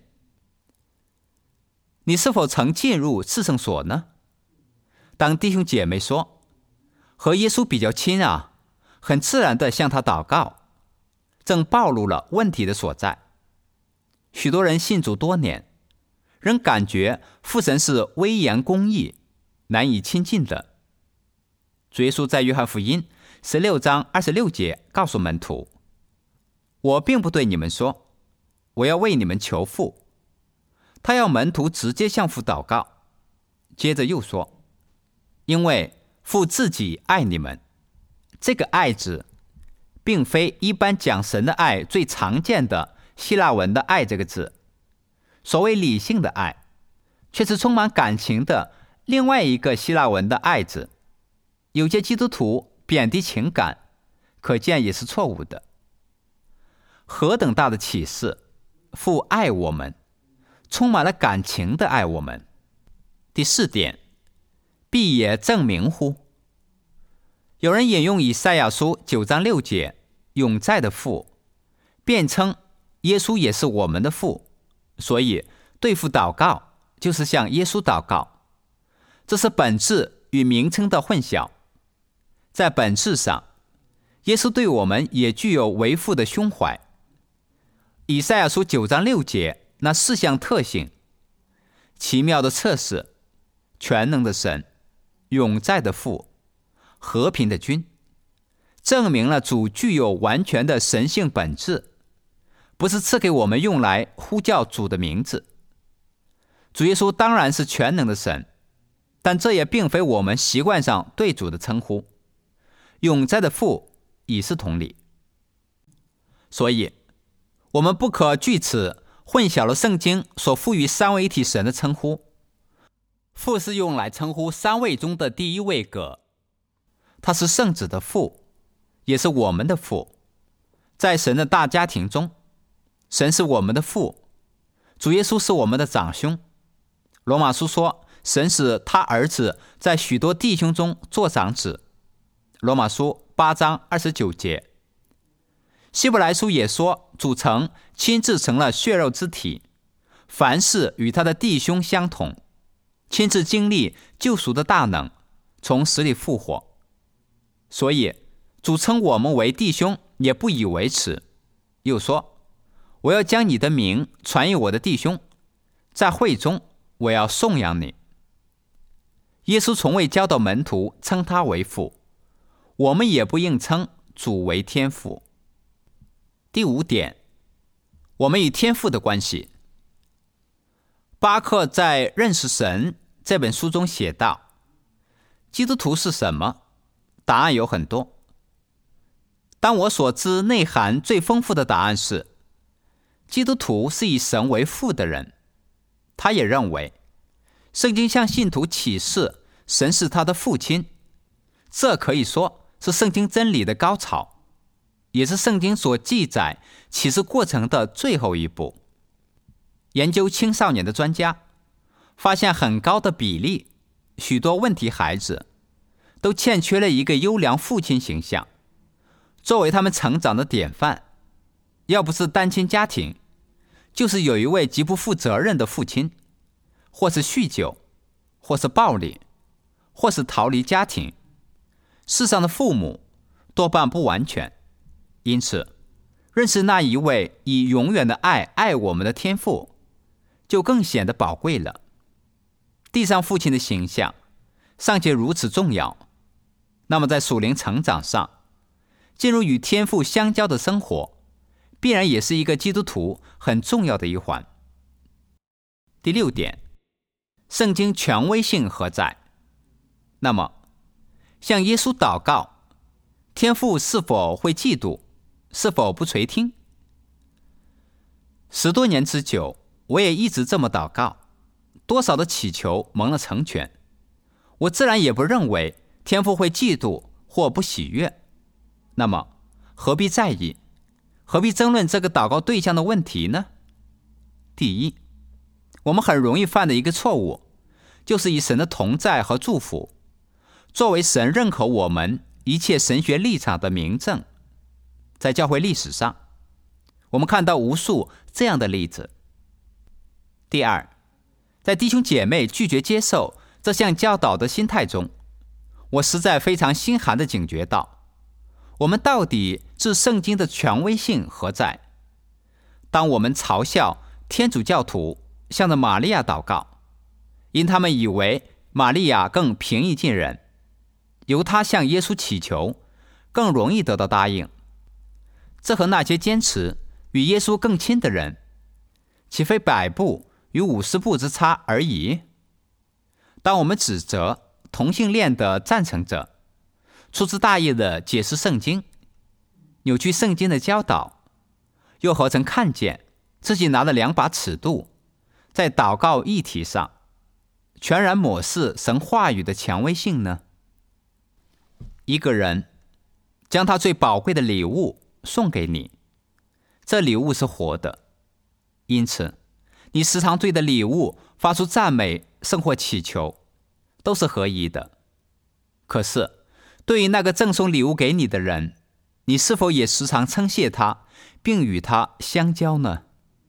B: 你是否曾进入至圣所呢？当弟兄姐妹说和耶稣比较亲啊，很自然地向他祷告，正暴露了问题的所在。许多人信主多年，仍感觉父神是威严公义，难以亲近的。主耶稣在约翰福音十六章二十六节告诉门徒，我并不对你们说，我要为你们求父。他要门徒直接向父祷告，接着又说，因为父自己爱你们。这个爱字并非一般讲神的爱最常见的希腊文的爱这个字，所谓理性的爱，却是充满感情的另外一个希腊文的爱字。有些基督徒贬低情感，可见也是错误的。何等大的启示，父爱我们，充满了感情的爱我们。第四点，必也证明乎。有人引用以赛亚书九章六节，永在的父，辩称耶稣也是我们的父，所以对父祷告就是向耶稣祷告。这是本质与名称的混淆。在本质上，耶稣对我们也具有为父的胸怀。以赛亚书九章六节那四项特性，奇妙的测试，全能的神，永在的父，和平的君，证明了主具有完全的神性本质，不是赐给我们用来呼叫主的名字。主耶稣当然是全能的神，但这也并非我们习惯上对主的称呼。永在的父已是同理。所以我们不可据此混淆了圣经所赋予三位一体神的称呼。父是用来称呼三位中的第一位格，他是圣子的父，也是我们的父。在神的大家庭中，神是我们的父，主耶稣是我们的长兄。罗马书说，神使他儿子在许多弟兄中做长子。罗马书八章二十九节。希伯来书也说，主曾亲自成了血肉之体，凡事与他的弟兄相同，亲自经历救赎的大能，从死里复活。所以主称我们为弟兄也不以为耻，又说，我要将你的名传于我的弟兄，在会中我要颂扬你。耶稣从未教导门徒称他为父，我们也不应称主为天父。第五点，我们与天父的关系。巴克在《认识神》这本书中写道，基督徒是什么？答案有很多。当我所知内涵最丰富的答案是，基督徒是以神为父的人。他也认为，圣经向信徒启示神是他的父亲，这可以说是圣经真理的高潮，也是圣经所记载启示过程的最后一步。研究青少年的专家发现，很高的比例，许多问题孩子都欠缺了一个优良父亲形象，作为他们成长的典范。要不是单亲家庭，就是有一位极不负责任的父亲，或是酗酒，或是暴力，或是逃离家庭。世上的父母多半不完全，因此认识那一位以永远的爱爱我们的天父，就更显得宝贵了。地上父亲的形象尚且如此重要，那么在属灵成长上，进入与天父相交的生活，必然也是一个基督徒很重要的一环。第六点，圣经权威性何在？那么向耶稣祷告，天父是否会嫉妒？是否不垂听？十多年之久，我也一直这么祷告，多少的祈求蒙了成全。我自然也不认为天父会嫉妒或不喜悦，那么何必在意，何必争论这个祷告对象的问题呢？第一，我们很容易犯的一个错误，就是以神的同在和祝福作为神认可我们一切神学立场的明证。在教会历史上，我们看到无数这样的例子。第二，在弟兄姐妹拒绝接受这项教导的心态中，我实在非常心寒地警觉到，我们到底置圣经的权威性何在？当我们嘲笑天主教徒向着玛利亚祷告，因他们以为玛利亚更平易近人，由她向耶稣祈求更容易得到答应，这和那些坚持与耶稣更亲的人，岂非百步与五十步之差而已？当我们指责同性恋的赞成者粗枝大叶地解释圣经，扭曲圣经的教导，又何曾看见自己拿了两把尺度，在祷告议题上全然抹视神话语的权威性呢？一个人将他最宝贵的礼物送给你，这礼物是活的，因此你时常对的礼物发出赞美甚或祈求，都是合宜的。可是对于那个赠送礼物给你的人，你是否也时常称谢他，并与他相交呢？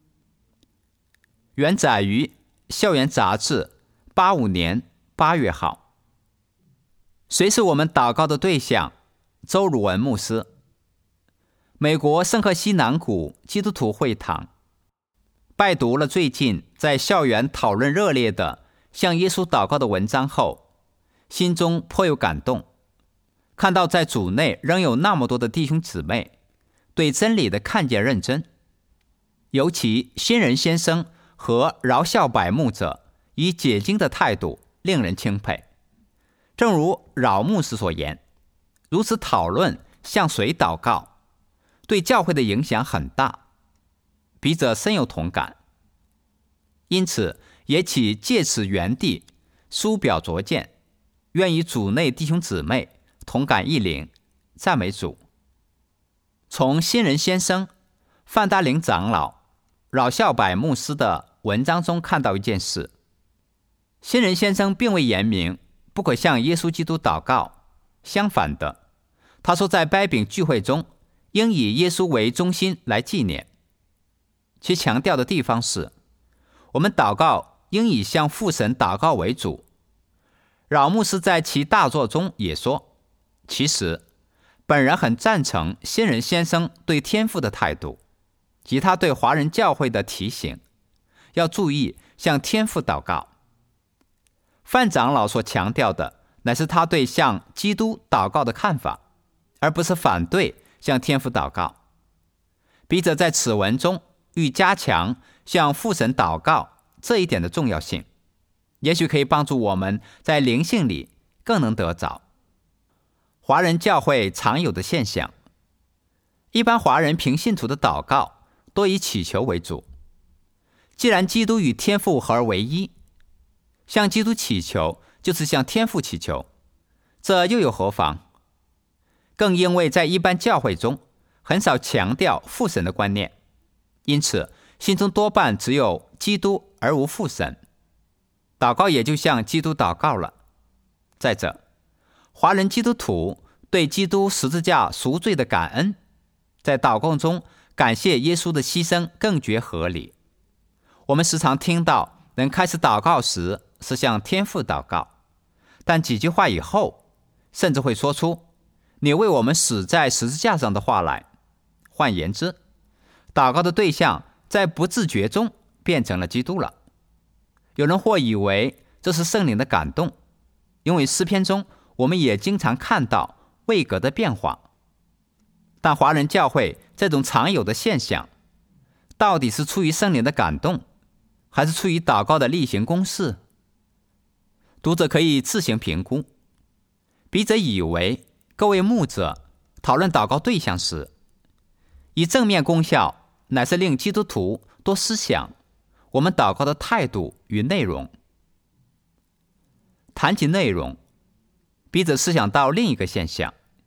B: 原载于《校园杂志》八五年八月号。谁是我们祷告的对象？周汝文牧师。美国圣克西南谷基督徒会堂。拜读了最近在校园讨论热烈的向耶稣祷告的文章后，心中颇有感动，看到在主内仍有那么多的弟兄姊妹对真理的看见认真，尤其新人先生和饶孝柏牧者以解经的态度令人钦佩。正如饶牧师所言，如此讨论向谁祷告，对教会的影响很大，笔者深有同感，因此也起借此原地书表拙见，愿与主内弟兄姊妹同感异灵，赞美主。从新人先生、范达林长老、饶孝柏牧师的文章中看到一件事，新人先生并未言明不可向耶稣基督祷告，相反的，他说在掰饼聚会中应以耶稣为中心来纪念。其强调的地方是，我们祷告应以向父神祷告为主。饶牧师在其大作中也说，其实本人很赞成新人先生对天父的态度，及他对华人教会的提醒，要注意向天父祷告。范长老所强调的乃是他对向基督祷告的看法，而不是反对向天父祷告。笔者在此文中欲加强向父神祷告这一点的重要性，也许可以帮助我们在灵性里更能得着。华人教会常有的现象，一般华人平信徒的祷告多以祈求为主。既然基督与天父合而为一，向基督祈求就是向天父祈求，这又有何妨？更因为在一般教会中很少强调父神的观念，因此心中多半只有基督而无父神，祷告也就向基督祷告了。再者，华人基督徒对基督十字架赎罪的感恩，在祷告中感谢耶稣的牺牲更觉合理。我们时常听到人开始祷告时是向天父祷告，但几句话以后甚至会说出你为我们死在十字架上的话来。换言之，祷告的对象在不自觉中变成了基督了。有人或以为这是圣灵的感动，因为诗篇中我们也经常看到位格的变化。但华人教会这种常有的现象，到底是出于圣灵的感动，还是出于祷告的例行公事？读者可以自行评估。笔者以为各位牧者讨论祷告对象时，以正面功效乃是令基督徒多思想我们祷告的态度与内容。谈及内容，笔者思想到另一个现象，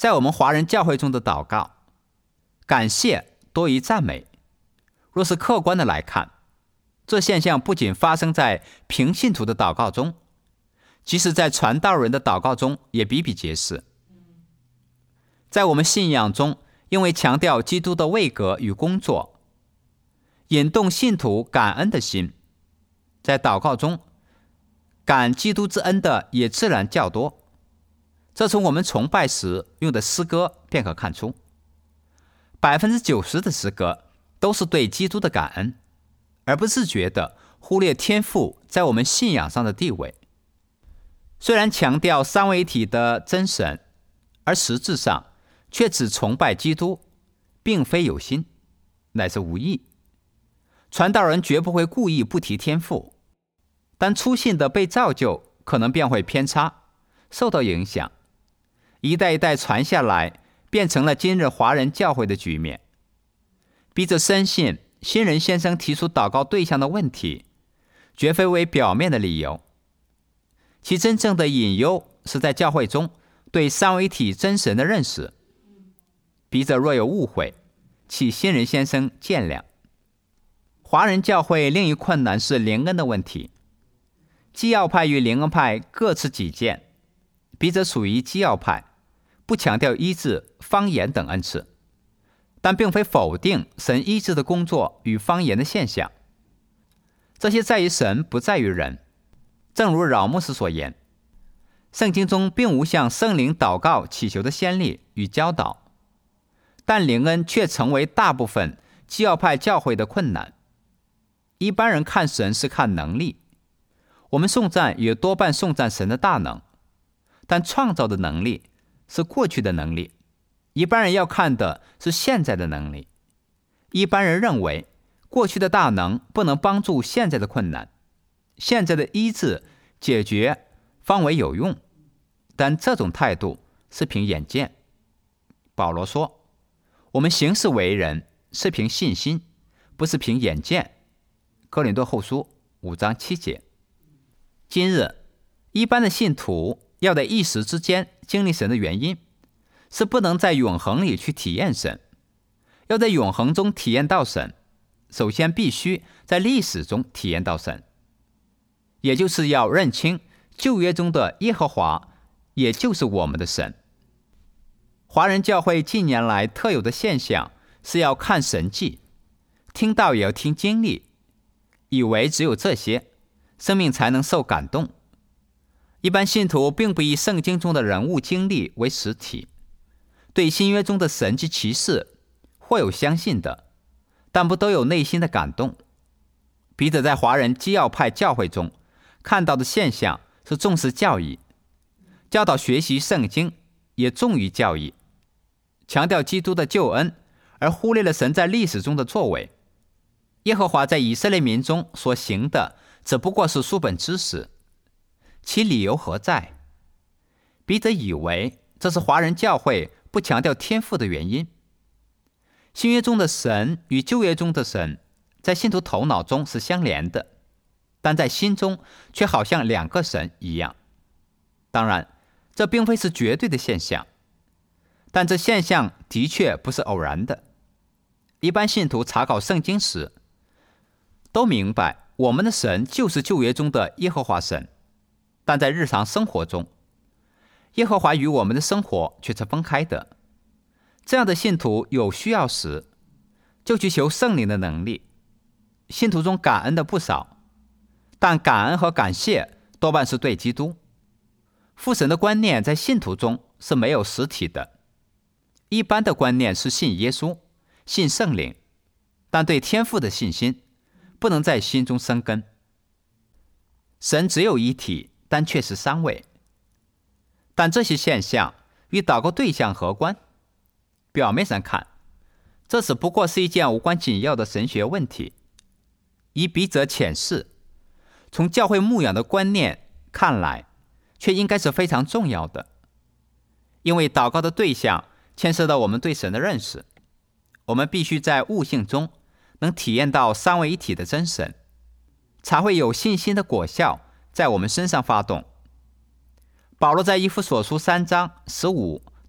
B: 在我们华人教会中的祷告，感谢多于赞美。若是客观的来看，这现象不仅发生在平信徒的祷告中，即使在传道人的祷告中也比比皆是。在我们信仰中，因为强调基督的位格与工作，引动信徒感恩的心，在祷告中感基督之恩的也自然较多。这从我们崇拜时用的诗歌便可看出，百分之九十的诗歌都是对基督的感恩，而不自觉地忽略天父在我们信仰上的地位。虽然强调三位一体的真神，而实质上却只崇拜基督，并非有心，乃是无意。传道人绝不会故意不提天父，但初信的被造就可能便会偏差，受到影响，一代一代传下来，变成了今日华人教会的局面。笔者深信新人先生提出祷告对象的问题，绝非为表面的理由，其真正的隐忧是在教会中对三位一体真神的认识。笔者若有误会，请新人先生见谅。华人教会另一困难是灵恩的问题，基要派与灵恩派各持己见。笔者属于基要派，不强调医治、方言等恩赐，但并非否定神医治的工作与方言的现象。这些在于神，不在于人。正如饶牧师所言，圣经中并无向圣灵祷告祈求的先例与教导，但灵恩却成为大部分基要派教会的困难。一般人看神是看能力，我们颂赞也多半颂赞神的大能，但创造的能力是过去的能力，一般人要看的是现在的能力。一般人认为过去的大能不能帮助现在的困难，现在的医治解决方为有用，但这种态度是凭眼见。保罗说，我们行事为人是凭信心，不是凭眼见。哥林多后书五章七节。今日一般的信徒要在一时之间经历神的原因，是不能在永恒里去体验神。要在永恒中体验到神，首先必须在历史中体验到神，也就是要认清旧约中的耶和华，也就是我们的神。华人教会近年来特有的现象是要看神迹，听到也要听经历，以为只有这些，生命才能受感动。一般信徒并不以圣经中的人物经历为实体，对新约中的神迹奇事或有相信的，但不都有内心的感动。笔者在华人基要派教会中看到的现象是重视教义，教导学习圣经，也重于教义，强调基督的救恩，而忽略了神在历史中的作为。耶和华在以色列民中所行的只不过是书本知识，其理由何在？笔者以为这是华人教会不强调天赋的原因。新约中的神与旧约中的神在信徒头脑中是相连的，但在心中却好像两个神一样。当然，这并非是绝对的现象，但这现象的确不是偶然的。一般信徒查考圣经时，都明白我们的神就是旧约中的耶和华神，但在日常生活中，耶和华与我们的生活却是分开的。这样的信徒有需要时，就去求圣灵的能力。信徒中感恩的不少，但感恩和感谢多半是对基督。父神的观念在信徒中是没有实体的。一般的观念是信耶稣，信圣灵，但对天父的信心不能在心中生根。神只有一体，但却是三位。但这些现象与祷告对象何关？表面上看，这只不过是一件无关紧要的神学问题。以笔者浅释，从教会牧养的观念看来，却应该是非常重要的。因为祷告的对象牵涉到我们对神的认识，我们必须在悟性中能体验到三位一体的真神，才会有信心的果效在我们身上发动。保罗在以弗所书三章十五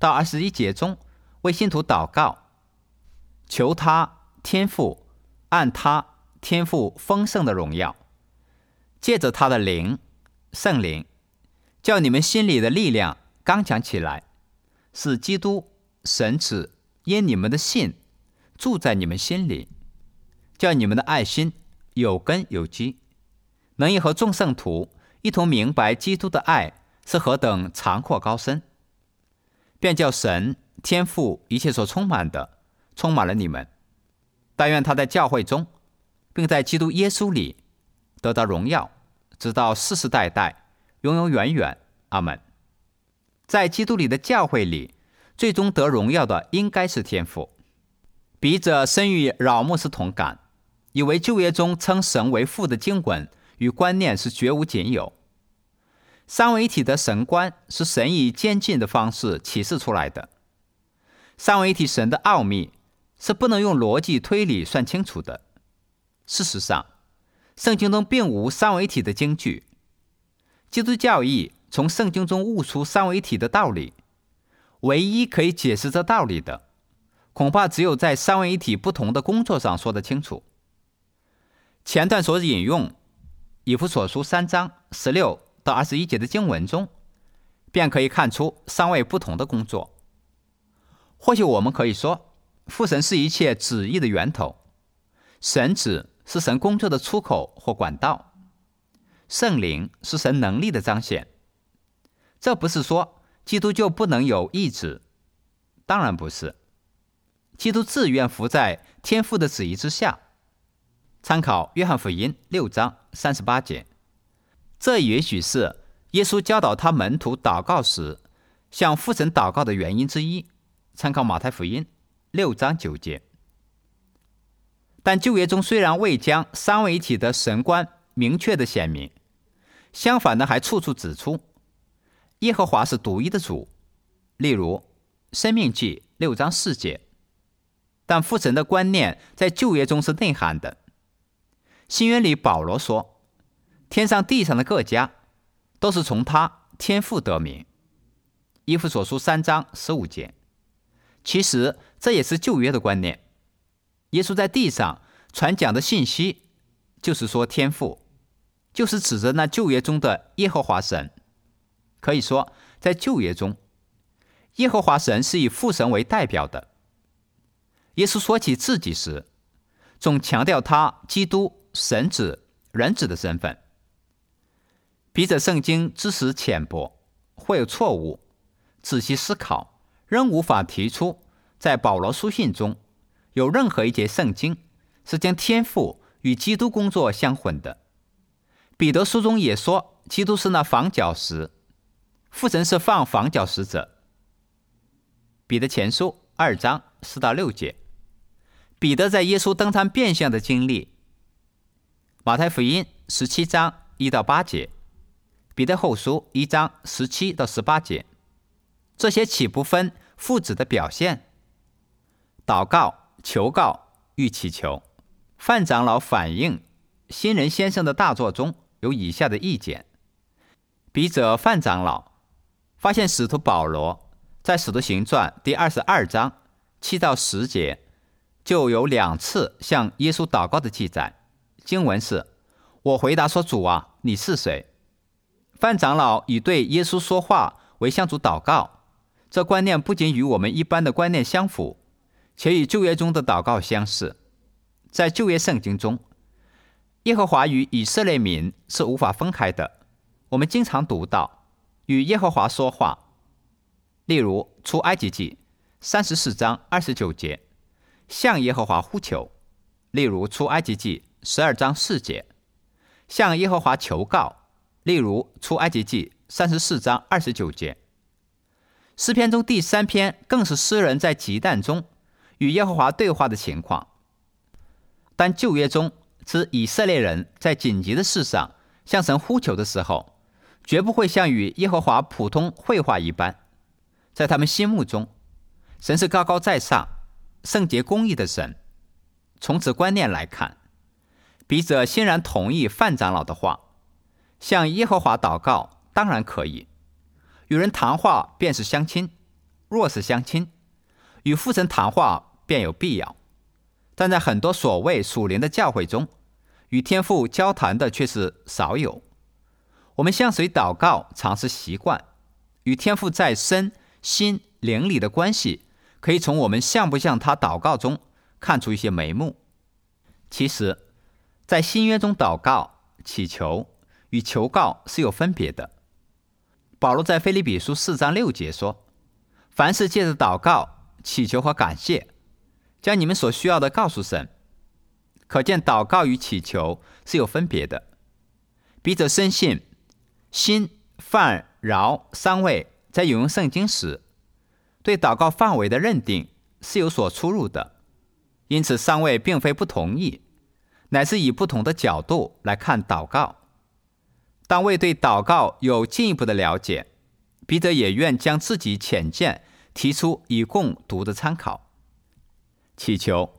B: 到二十一节中为信徒祷告，求他天父按他天父丰盛的荣耀，借着他的灵圣灵，叫你们心里的力量刚强起来，使基督神子因你们的信住在你们心里，叫你们的爱心有根有基，能以和众圣徒一同明白基督的爱是何等长阔高深，便叫神天父一切所充满的充满了你们。但愿他在教会中并在基督耶稣里得到荣耀，直到世世代代永永远远。阿们。在基督里的教会里，最终得荣耀的应该是天父。笔者深与饶牧师同感，以为旧约中称神为父的经文与观念是绝无仅有。三位一体的神观是神以渐进的方式启示出来的。三位一体神的奥秘是不能用逻辑推理算清楚的。事实上，圣经中并无三位一体的经句。基督教义从圣经中悟出三位一体的道理，唯一可以解释这道理的，恐怕只有在三位一体不同的工作上说得清楚。前段所引用以弗所书三章十六到二十一节的经文中，便可以看出三位不同的工作。或许我们可以说，父神是一切旨意的源头，神子是神工作的出口或管道，圣灵是神能力的彰显。这不是说基督就不能有意志，当然不是。基督自愿服在天父的旨意之下，参考约翰福音六章三十八节。这也许是耶稣教导他门徒祷告时向父神祷告的原因之一，参考马太福音六章九节。但旧约中虽然未将三位一体的神观明确的显明，相反的还处处指出耶和华是独一的主，例如申命记六章四节。但父神的观念在旧约中是内涵的。新约里保罗说，天上地上的各家都是从他天父得名，以弗所书三章十五节。其实这也是旧约的观念。耶稣在地上传讲的信息就是说天父，就是指着那旧约中的耶和华神。可以说在旧约中，耶和华神是以父神为代表的。耶稣说起自己时，总强调他基督神子人子的身份。笔者圣经知识浅薄，会有错误，仔细思考仍无法提出在保罗书信中有任何一节圣经是将天父与基督工作相混的。彼得书中也说基督是那房角石，父神是放房角石者。彼得前书二章四到六节。彼得在耶稣登山变相的经历。马太福音十七章一到八节。彼得后书一章十七到十八节。这些岂不分父子的表现？祷告、求告、欲祈求。范长老反映新人先生的大作中有以下的意见。笔者范长老发现使徒保罗在使徒行传第二十二章七到十节就有两次向耶稣祷告的记载。经文是，我回答说，主啊，你是谁？范长老以对耶稣说话为向主祷告，这观念不仅与我们一般的观念相符，且与旧约中的祷告相似。在旧约圣经中，耶和华与以色列民是无法分开的。我们经常读到与耶和华说话，例如出埃及记三十四章二十九节，向耶和华呼求，例如出埃及记十二章四节；向耶和华求告，例如出埃及记三十四章二十九节。诗篇中第三篇更是诗人在急难中与耶和华对话的情况。但旧约中指以色列人在紧急的事上向神呼求的时候，绝不会像与耶和华普通会话一般。在他们心目中，神是高高在上、圣洁公义的神。从此观念来看，笔者欣然同意范长老的话，向耶和华祷告当然可以，与人谈话便是相亲， 弱势相亲，与父神谈话便有必要。但在很多所谓属灵的教会中，与天父交谈的却是少有。我们向谁祷告常是习惯，与天父在身心灵里的关系，可以从我们向不向他祷告中看出一些眉目。其实在新约中，祷告、祈求与求告是有分别的。保罗在腓立比书四章六节说，凡事借着祷告、祈求和感谢，将你们所需要的告诉神。可见祷告与祈求是有分别的。笔者深信，新、范、饶三位在引用圣经时，对祷告范围的认定是有所出入的，因此三位并非不同意，乃是以不同的角度来看祷告。当为对祷告有进一步的了解，彼得也愿将自己浅见提出以供读的参考。祈求，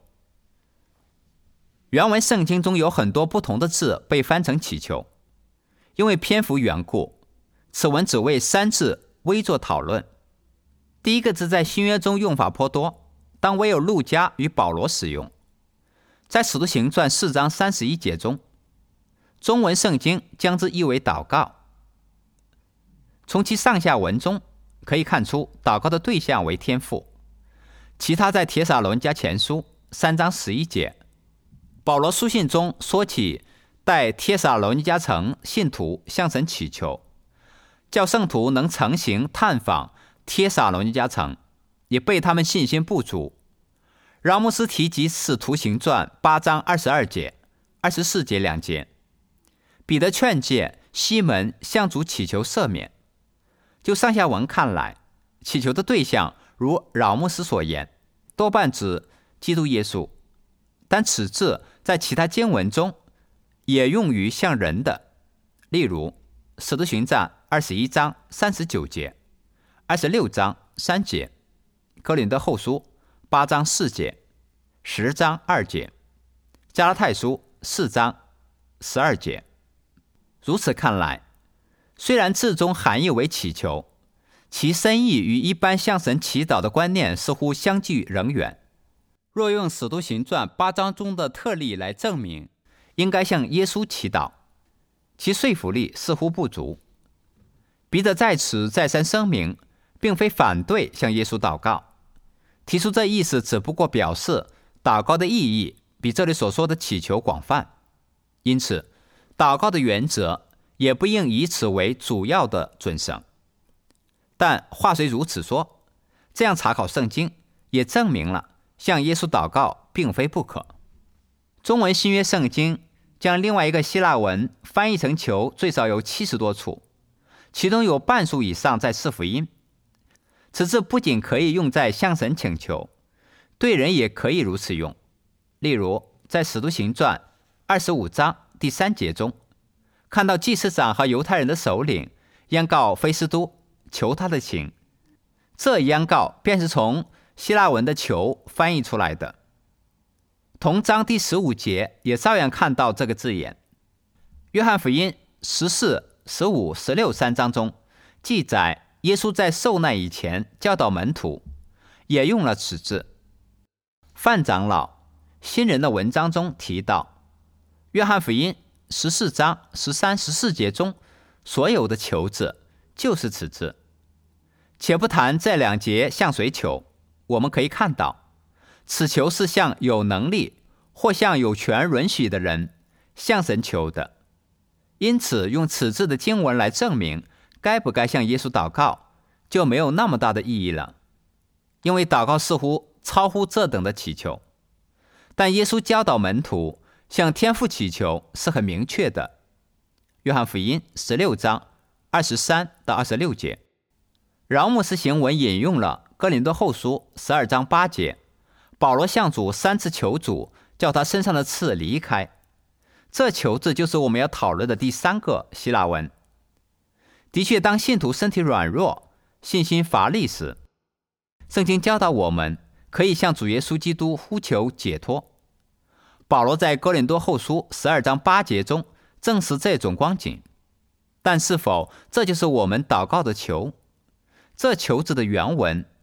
B: 原文圣经中有很多不同的字被翻成祈求，因为篇幅缘故，此文只为三字微作讨论。第一个字在新约中用法颇多，但唯有路加与保罗使用。在使徒行传四章三十一节中，中文圣经将之译为祷告。从其上下文中可以看出，祷告的对象为天父。其他在帖撒罗尼迦前书三章十一节，保罗书信中说起带帖撒罗尼迦城信徒向神祈求，叫圣徒能诚行探访帖撒罗尼迦城，也被他们信心不足。饶牧师提及使徒行传八章二十二节、二十四节两节，彼得劝诫西门向主祈求赦免。就上下文看来，祈求的对象如饶牧师所言，多半指基督耶稣，但此字在其他经文中也用于向人的，例如使徒行传二十一章三十九节、二十六章三节、哥林多后书八章四节、十章二节、加拉太书四章十二节。如此看来，虽然字中含义为祈求，其深意与一般向神祈祷的观念似乎相距仍远。若用使徒行传八章中的特例来证明应该向耶稣祈祷，其说服力似乎不足。彼得在此再三声明，并非反对向耶稣祷告，提出这意思只不过表示祷告的意义比这里所说的祈求广泛，因此祷告的原则也不应以此为主要的准绳。但话虽如此说，这样查考圣经也证明了向耶稣祷告并非不可。中文新约圣经将另外一个希腊文翻译成求最少有七十多处，其中有半数以上在四福音。此字不仅可以用在向神请求，对人也可以如此用。例如在使徒行传二十五章第三节中，看到祭司长和犹太人的首领央告非斯都，求他的情，这央告便是从希腊文的求翻译出来的。同章第十五节也照样看到这个字眼。约翰福音十四、十五、十六三章中记载耶稣在受难以前教导门徒，也用了此字。范长老新人的文章中提到，约翰福音十四章十三、十四节中所有的求字就是此字。且不谈这两节向谁求，我们可以看到，此求是向有能力或向有权允许的人向神求的。因此用此字的经文来证明该不该向耶稣祷告，就没有那么大的意义了，因为祷告似乎超乎这等的祈求。但耶稣教导门徒向天父祈求是很明确的。约翰福音十六章二十三到二十六节，饶牧师行文引用了哥林多后书十二章八节，保罗向主三次求主叫他身上的刺离开。这求字就是我们要讨论的第三个希腊文。的确，当信徒身体软弱、信心乏力时，圣经教导我们可以向主耶稣基督呼求解脱。保罗在哥林多后书十二章八节中正是这种光景。但是否这就是我们祷告的求？这求字的原文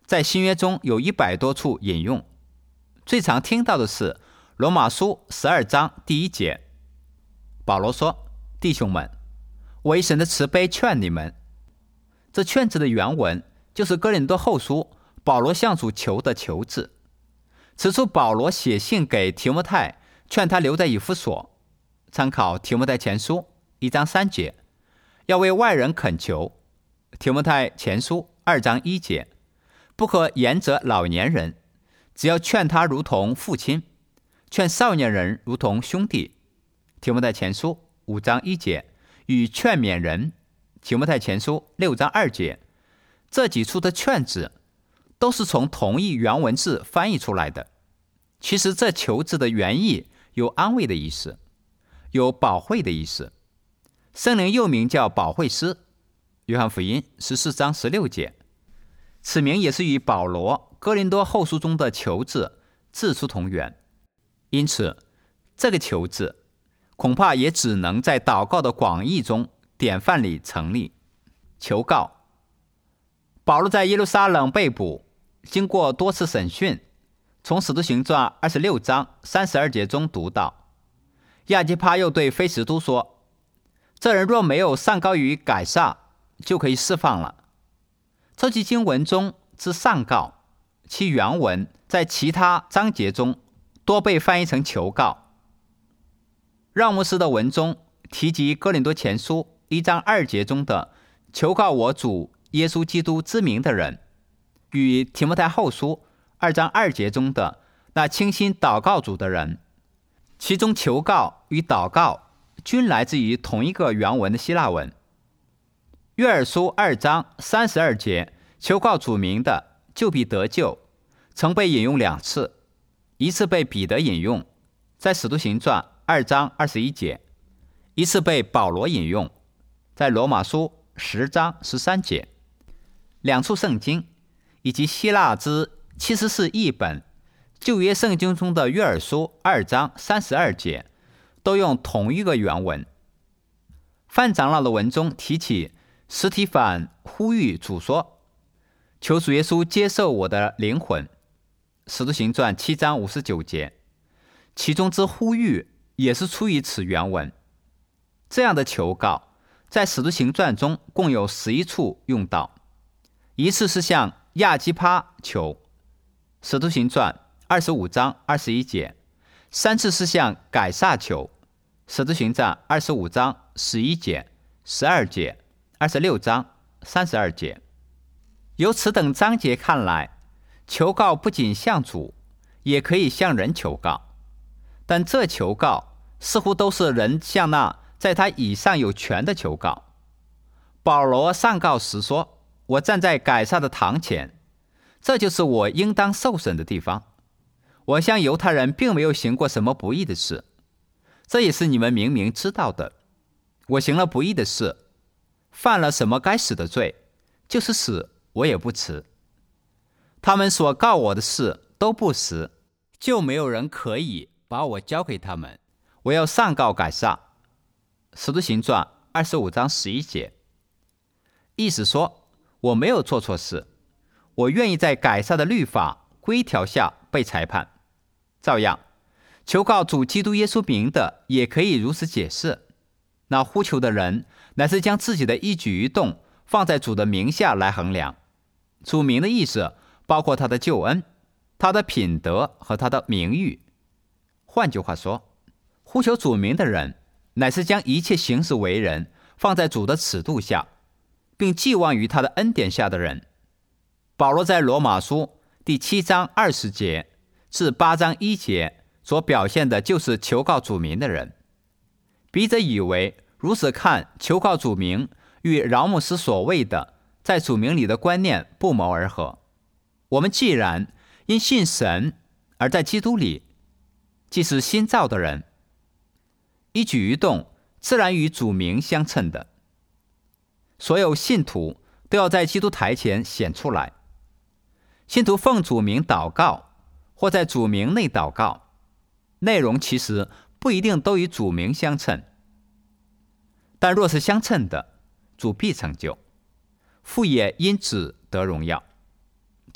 B: 在新约中有一百多处引用，最常听到的是罗马书十二章第一节。保罗说：弟兄们，我以神的慈悲劝你们。这劝字的原文就是哥林多后书保罗向主求的求字。此处保罗写信给提摩太，劝他留在以弗所，参考提摩太前书一章三节，要为外人恳求；提摩太前书二章一节，不可言责老年人，只要劝他如同父亲，劝少年人如同兄弟。提摩太前书五章一节与劝勉人，提摩太前书六章二节，这几处的劝字都是从同一原文字翻译出来的。其实这求字的原意有安慰的意思，有保惠的意思。圣灵又名叫保惠师，约翰福音十四章十六节，此名也是与保罗哥林多后书中的求字字出同源。因此这个求字恐怕也只能在祷告的广义中典范里成立。求告，保罗在耶路撒冷被捕，经过多次审讯，从使徒行传二十六章三十二节中读到，亚基帕又对非实都说，这人若没有上告于改撒，就可以释放了。这句经文中之上告，其原文在其他章节中多被翻译成求告。让牧师的文中提及哥林多前书一章二节中的求告我主耶稣基督之名的人，与提摩太后书二章二节中的那倾心祷告主的人，其中求告与祷告均来自于同一个原文的希腊文。约珥书二章三十二节求告主名的就必得救，曾被引用两次，一次被彼得引用，在使徒行传二章二十一节，一次被保罗引用，在罗马书十章十三节。两处圣经以及希腊之七十四译本旧约圣经中的约珥书二章三十二节都用同一个原文。范长老的文中提起司提反呼吁主说，求主耶稣接受我的灵魂，使徒行传七章五十九节，其中之呼吁也是出于此原文。这样的求告在使徒行传中共有十一处用到，一次是向亚基帕求，使徒行传二十五章二十一节，三次是向改撒求，使徒行传二十五章十一节、十二节、二十六章三十二节。由此等章节看来，求告不仅向主，也可以向人求告，但这求告似乎都是人向那在他以上有权的求告。保罗上告时说，我站在改撒的堂前，这就是我应当受审的地方。我向犹太人并没有行过什么不义的事，这也是你们明明知道的。我行了不义的事，犯了什么该死的罪，就是死我也不辞。他们所告我的事都不实，就没有人可以把我交给他们。我要上告改撒。使徒行传二十五章十一节，意思说我没有做错事，我愿意在改撒的律法规条下被裁判。照样求告主基督耶稣名的也可以如此解释，那呼求的人乃是将自己的一举一动放在主的名下来衡量。主名的意思包括他的救恩、他的品德和他的名誉。换句话说，呼求主名的人乃是将一切行事为人放在主的尺度下，并寄望于他的恩典下的人。保罗在罗马书第七章二十节至八章一节所表现的就是求告主名的人。笔者以为如此看，求告主名与饶牧师所谓的在主名里的观念不谋而合。我们既然因信神而在基督里，既是新造的人，一举一动自然与主名相称的。所有信徒都要在基督台前显出来。信徒奉主名祷告，或在主名内祷告，内容其实不一定都与主名相称，但若是相称的，主必成就，父也因子得荣耀。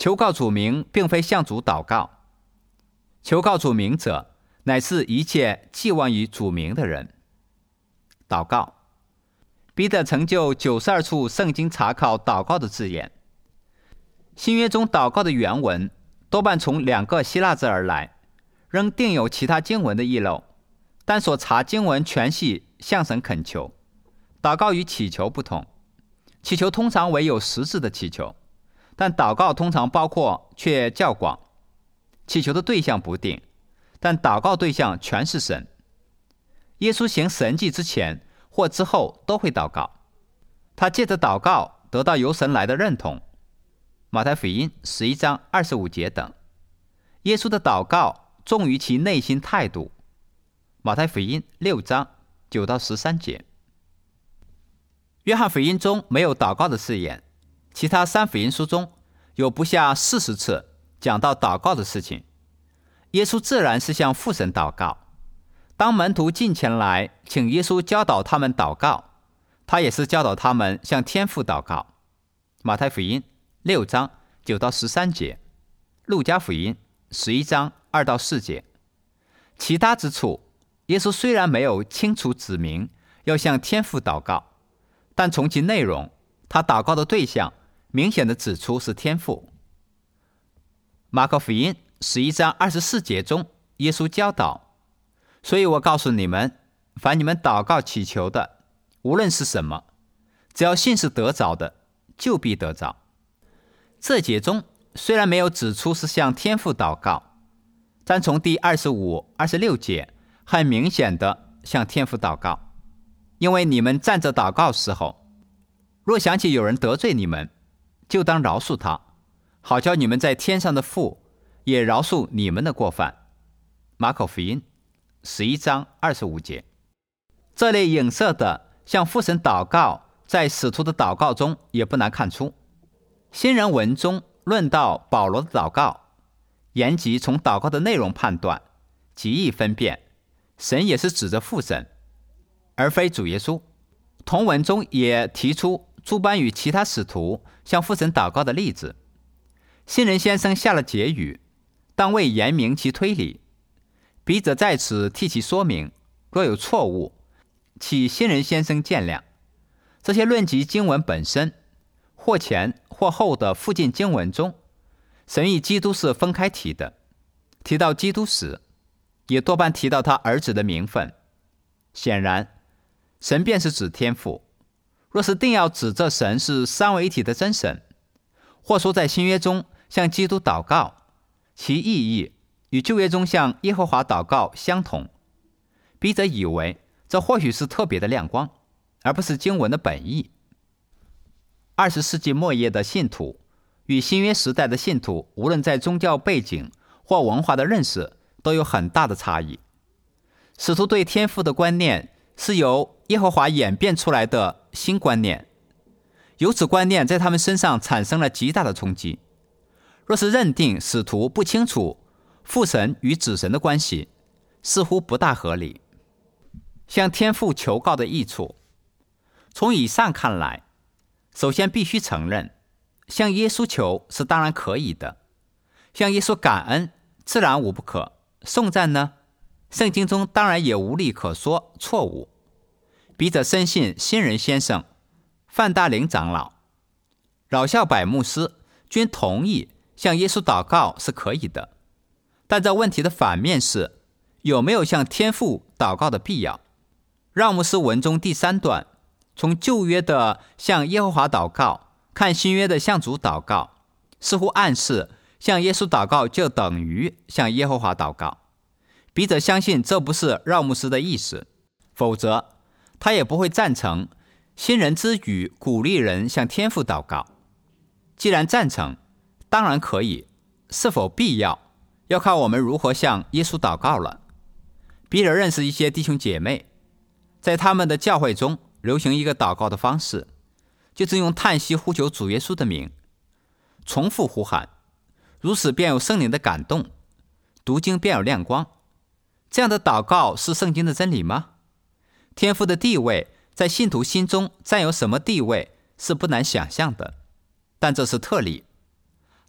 B: 求告主名并非向主祷告，求告主名者乃是一切寄望于主名的人。祷告，彼得曾就九十二处圣经查考祷告的字眼。新约中祷告的原文多半从两个希腊字而来，仍定有其他经文的遗漏，但所查经文全系向神恳求。祷告与祈求不同，祈求通常为有实质的祈求，但祷告通常包括却较广。祈求的对象不定，但祷告对象全是神。耶稣行神迹之前或之后都会祷告，他借着祷告得到由神来的认同。马太福音十一章二十五节等。耶稣的祷告重于其内心态度。马太福音六章九到十三节。约翰福音中没有祷告的字眼，其他三福音书中有不下四十次讲到祷告的事情。耶稣自然是向父神祷告。当门徒进前来请耶稣教导他们祷告，他也是教导他们向天父祷告。马太福音六章九到十三节，路加福音十一章二到四节。其他之处，耶稣虽然没有清楚指明要向天父祷告，但从其内容，他祷告的对象明显地指出是天父。马可福音十一章二十四节中，耶稣教导，所以我告诉你们，凡你们祷告祈求的，无论是什么，只要信是得着的，就必得着。这节中虽然没有指出是向天父祷告，但从第二十五、二十六节很明显的向天父祷告。因为你们站着祷告时候，若想起有人得罪你们，就当饶恕他，好叫你们在天上的父也饶恕你们的过犯。马可福音十一章二十五节。这类影射的向父神祷告，在使徒的祷告中也不难看出。新人文中论到保罗的祷告，言及从祷告的内容判断，极易分辨，神也是指着父神，而非主耶稣。同文中也提出诸般与其他使徒向父神祷告的例子。新人先生下了结语，但未言明其推理。笔者在此替其说明，若有错误，请新人先生见谅。这些论及经文本身，或前或后的附近经文中，神与基督是分开提的。提到基督时，也多半提到他儿子的名分。显然，神便是指天父。若是定要指这神是三位一体的真神，或说在新约中向基督祷告，其意义与旧约中向耶和华祷告相同。笔者以为这或许是特别的亮光，而不是经文的本意。二十世纪末叶的信徒与新约时代的信徒，无论在宗教背景或文化的认识都有很大的差异。使徒对天父的观念是由耶和华演变出来的新观念，由此观念在他们身上产生了极大的冲击。若是认定使徒不清楚父神与子神的关系，似乎不大合理。向天父求告的益处，从以上看来，首先必须承认，向耶稣求是当然可以的，向耶稣感恩自然无不可。颂赞呢，圣经中当然也无力可说错误。笔者深信新人先生、范大林长老、饶孝柏牧师均同意向耶稣祷告是可以的，但这问题的反面是有没有向天父祷告的必要。让牧师文中第三段，从旧约的向耶和华祷告看新约的向主祷告，似乎暗示向耶稣祷告就等于向耶和华祷告。笔者相信这不是绕牧师的意思，否则他也不会赞成新人之语鼓励人向天父祷告。既然赞成，当然可以，是否必要，要看我们如何向耶稣祷告了。笔者认识一些弟兄姐妹，在他们的教会中流行一个祷告的方式，就是用叹息呼求主耶稣的名，重复呼喊，如此便有圣灵的感动，读经便有亮光。这样的祷告是圣经的真理吗？天父的地位在信徒心中占有什么地位是不难想象的，但这是特例。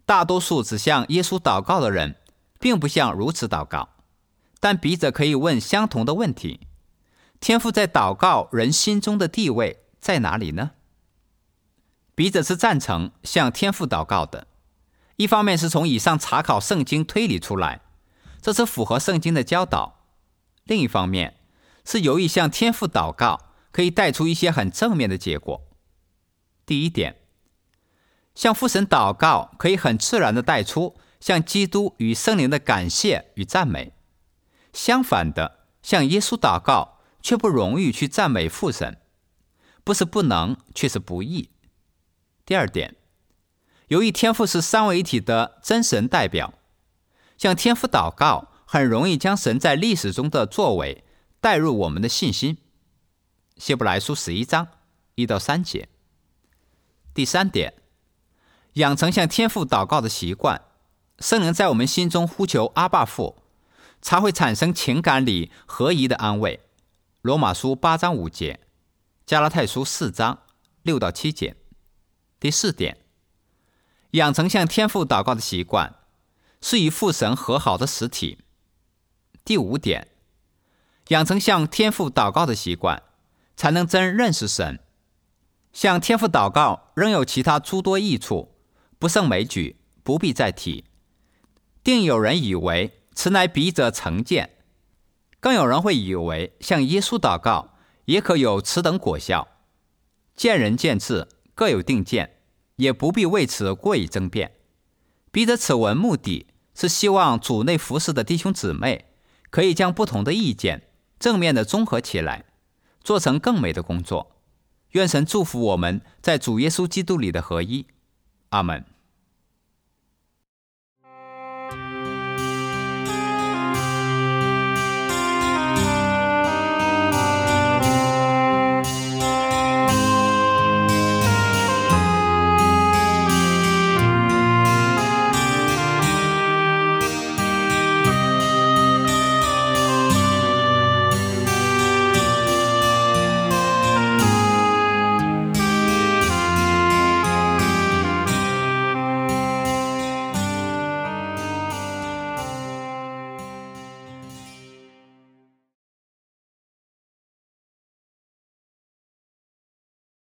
B: 大多数只向耶稣祷告的人，并不像如此祷告，但笔者可以问相同的问题：天父在祷告人心中的地位在哪里呢？笔者是赞成向天父祷告的，一方面是从以上查考圣经推理出来，这是符合圣经的教导；另一方面是由于向天父祷告可以带出一些很正面的结果。第一点，向父神祷告可以很自然地带出向基督与圣灵的感谢与赞美，相反的，向耶稣祷告却不容易去赞美父神，不是不能，却是不易。第二点，由于天父是三位一体的真神代表，向天父祷告很容易将神在历史中的作为带入我们的信心。希伯来书十一章一到三节。第三点，养成向天父祷告的习惯，圣灵在我们心中呼求阿爸父，才会产生情感里合一的安慰。罗马书八章五节，加拉太书四章六到七节。第四点，养成向天父祷告的习惯，是与父神和好的实体。第五点，养成向天父祷告的习惯，才能真认识神。向天父祷告仍有其他诸多益处，不胜枚举，不必再提。定有人以为此乃笔者成见，更有人会以为向耶稣祷告也可有此等果效。见仁见智，各有定见，也不必为此过于争辩。笔者此文目的是希望主内服侍的弟兄姊妹可以将不同的意见正面的综合起来，做成更美的工作。愿神祝福我们在主耶稣基督里的合一。阿们。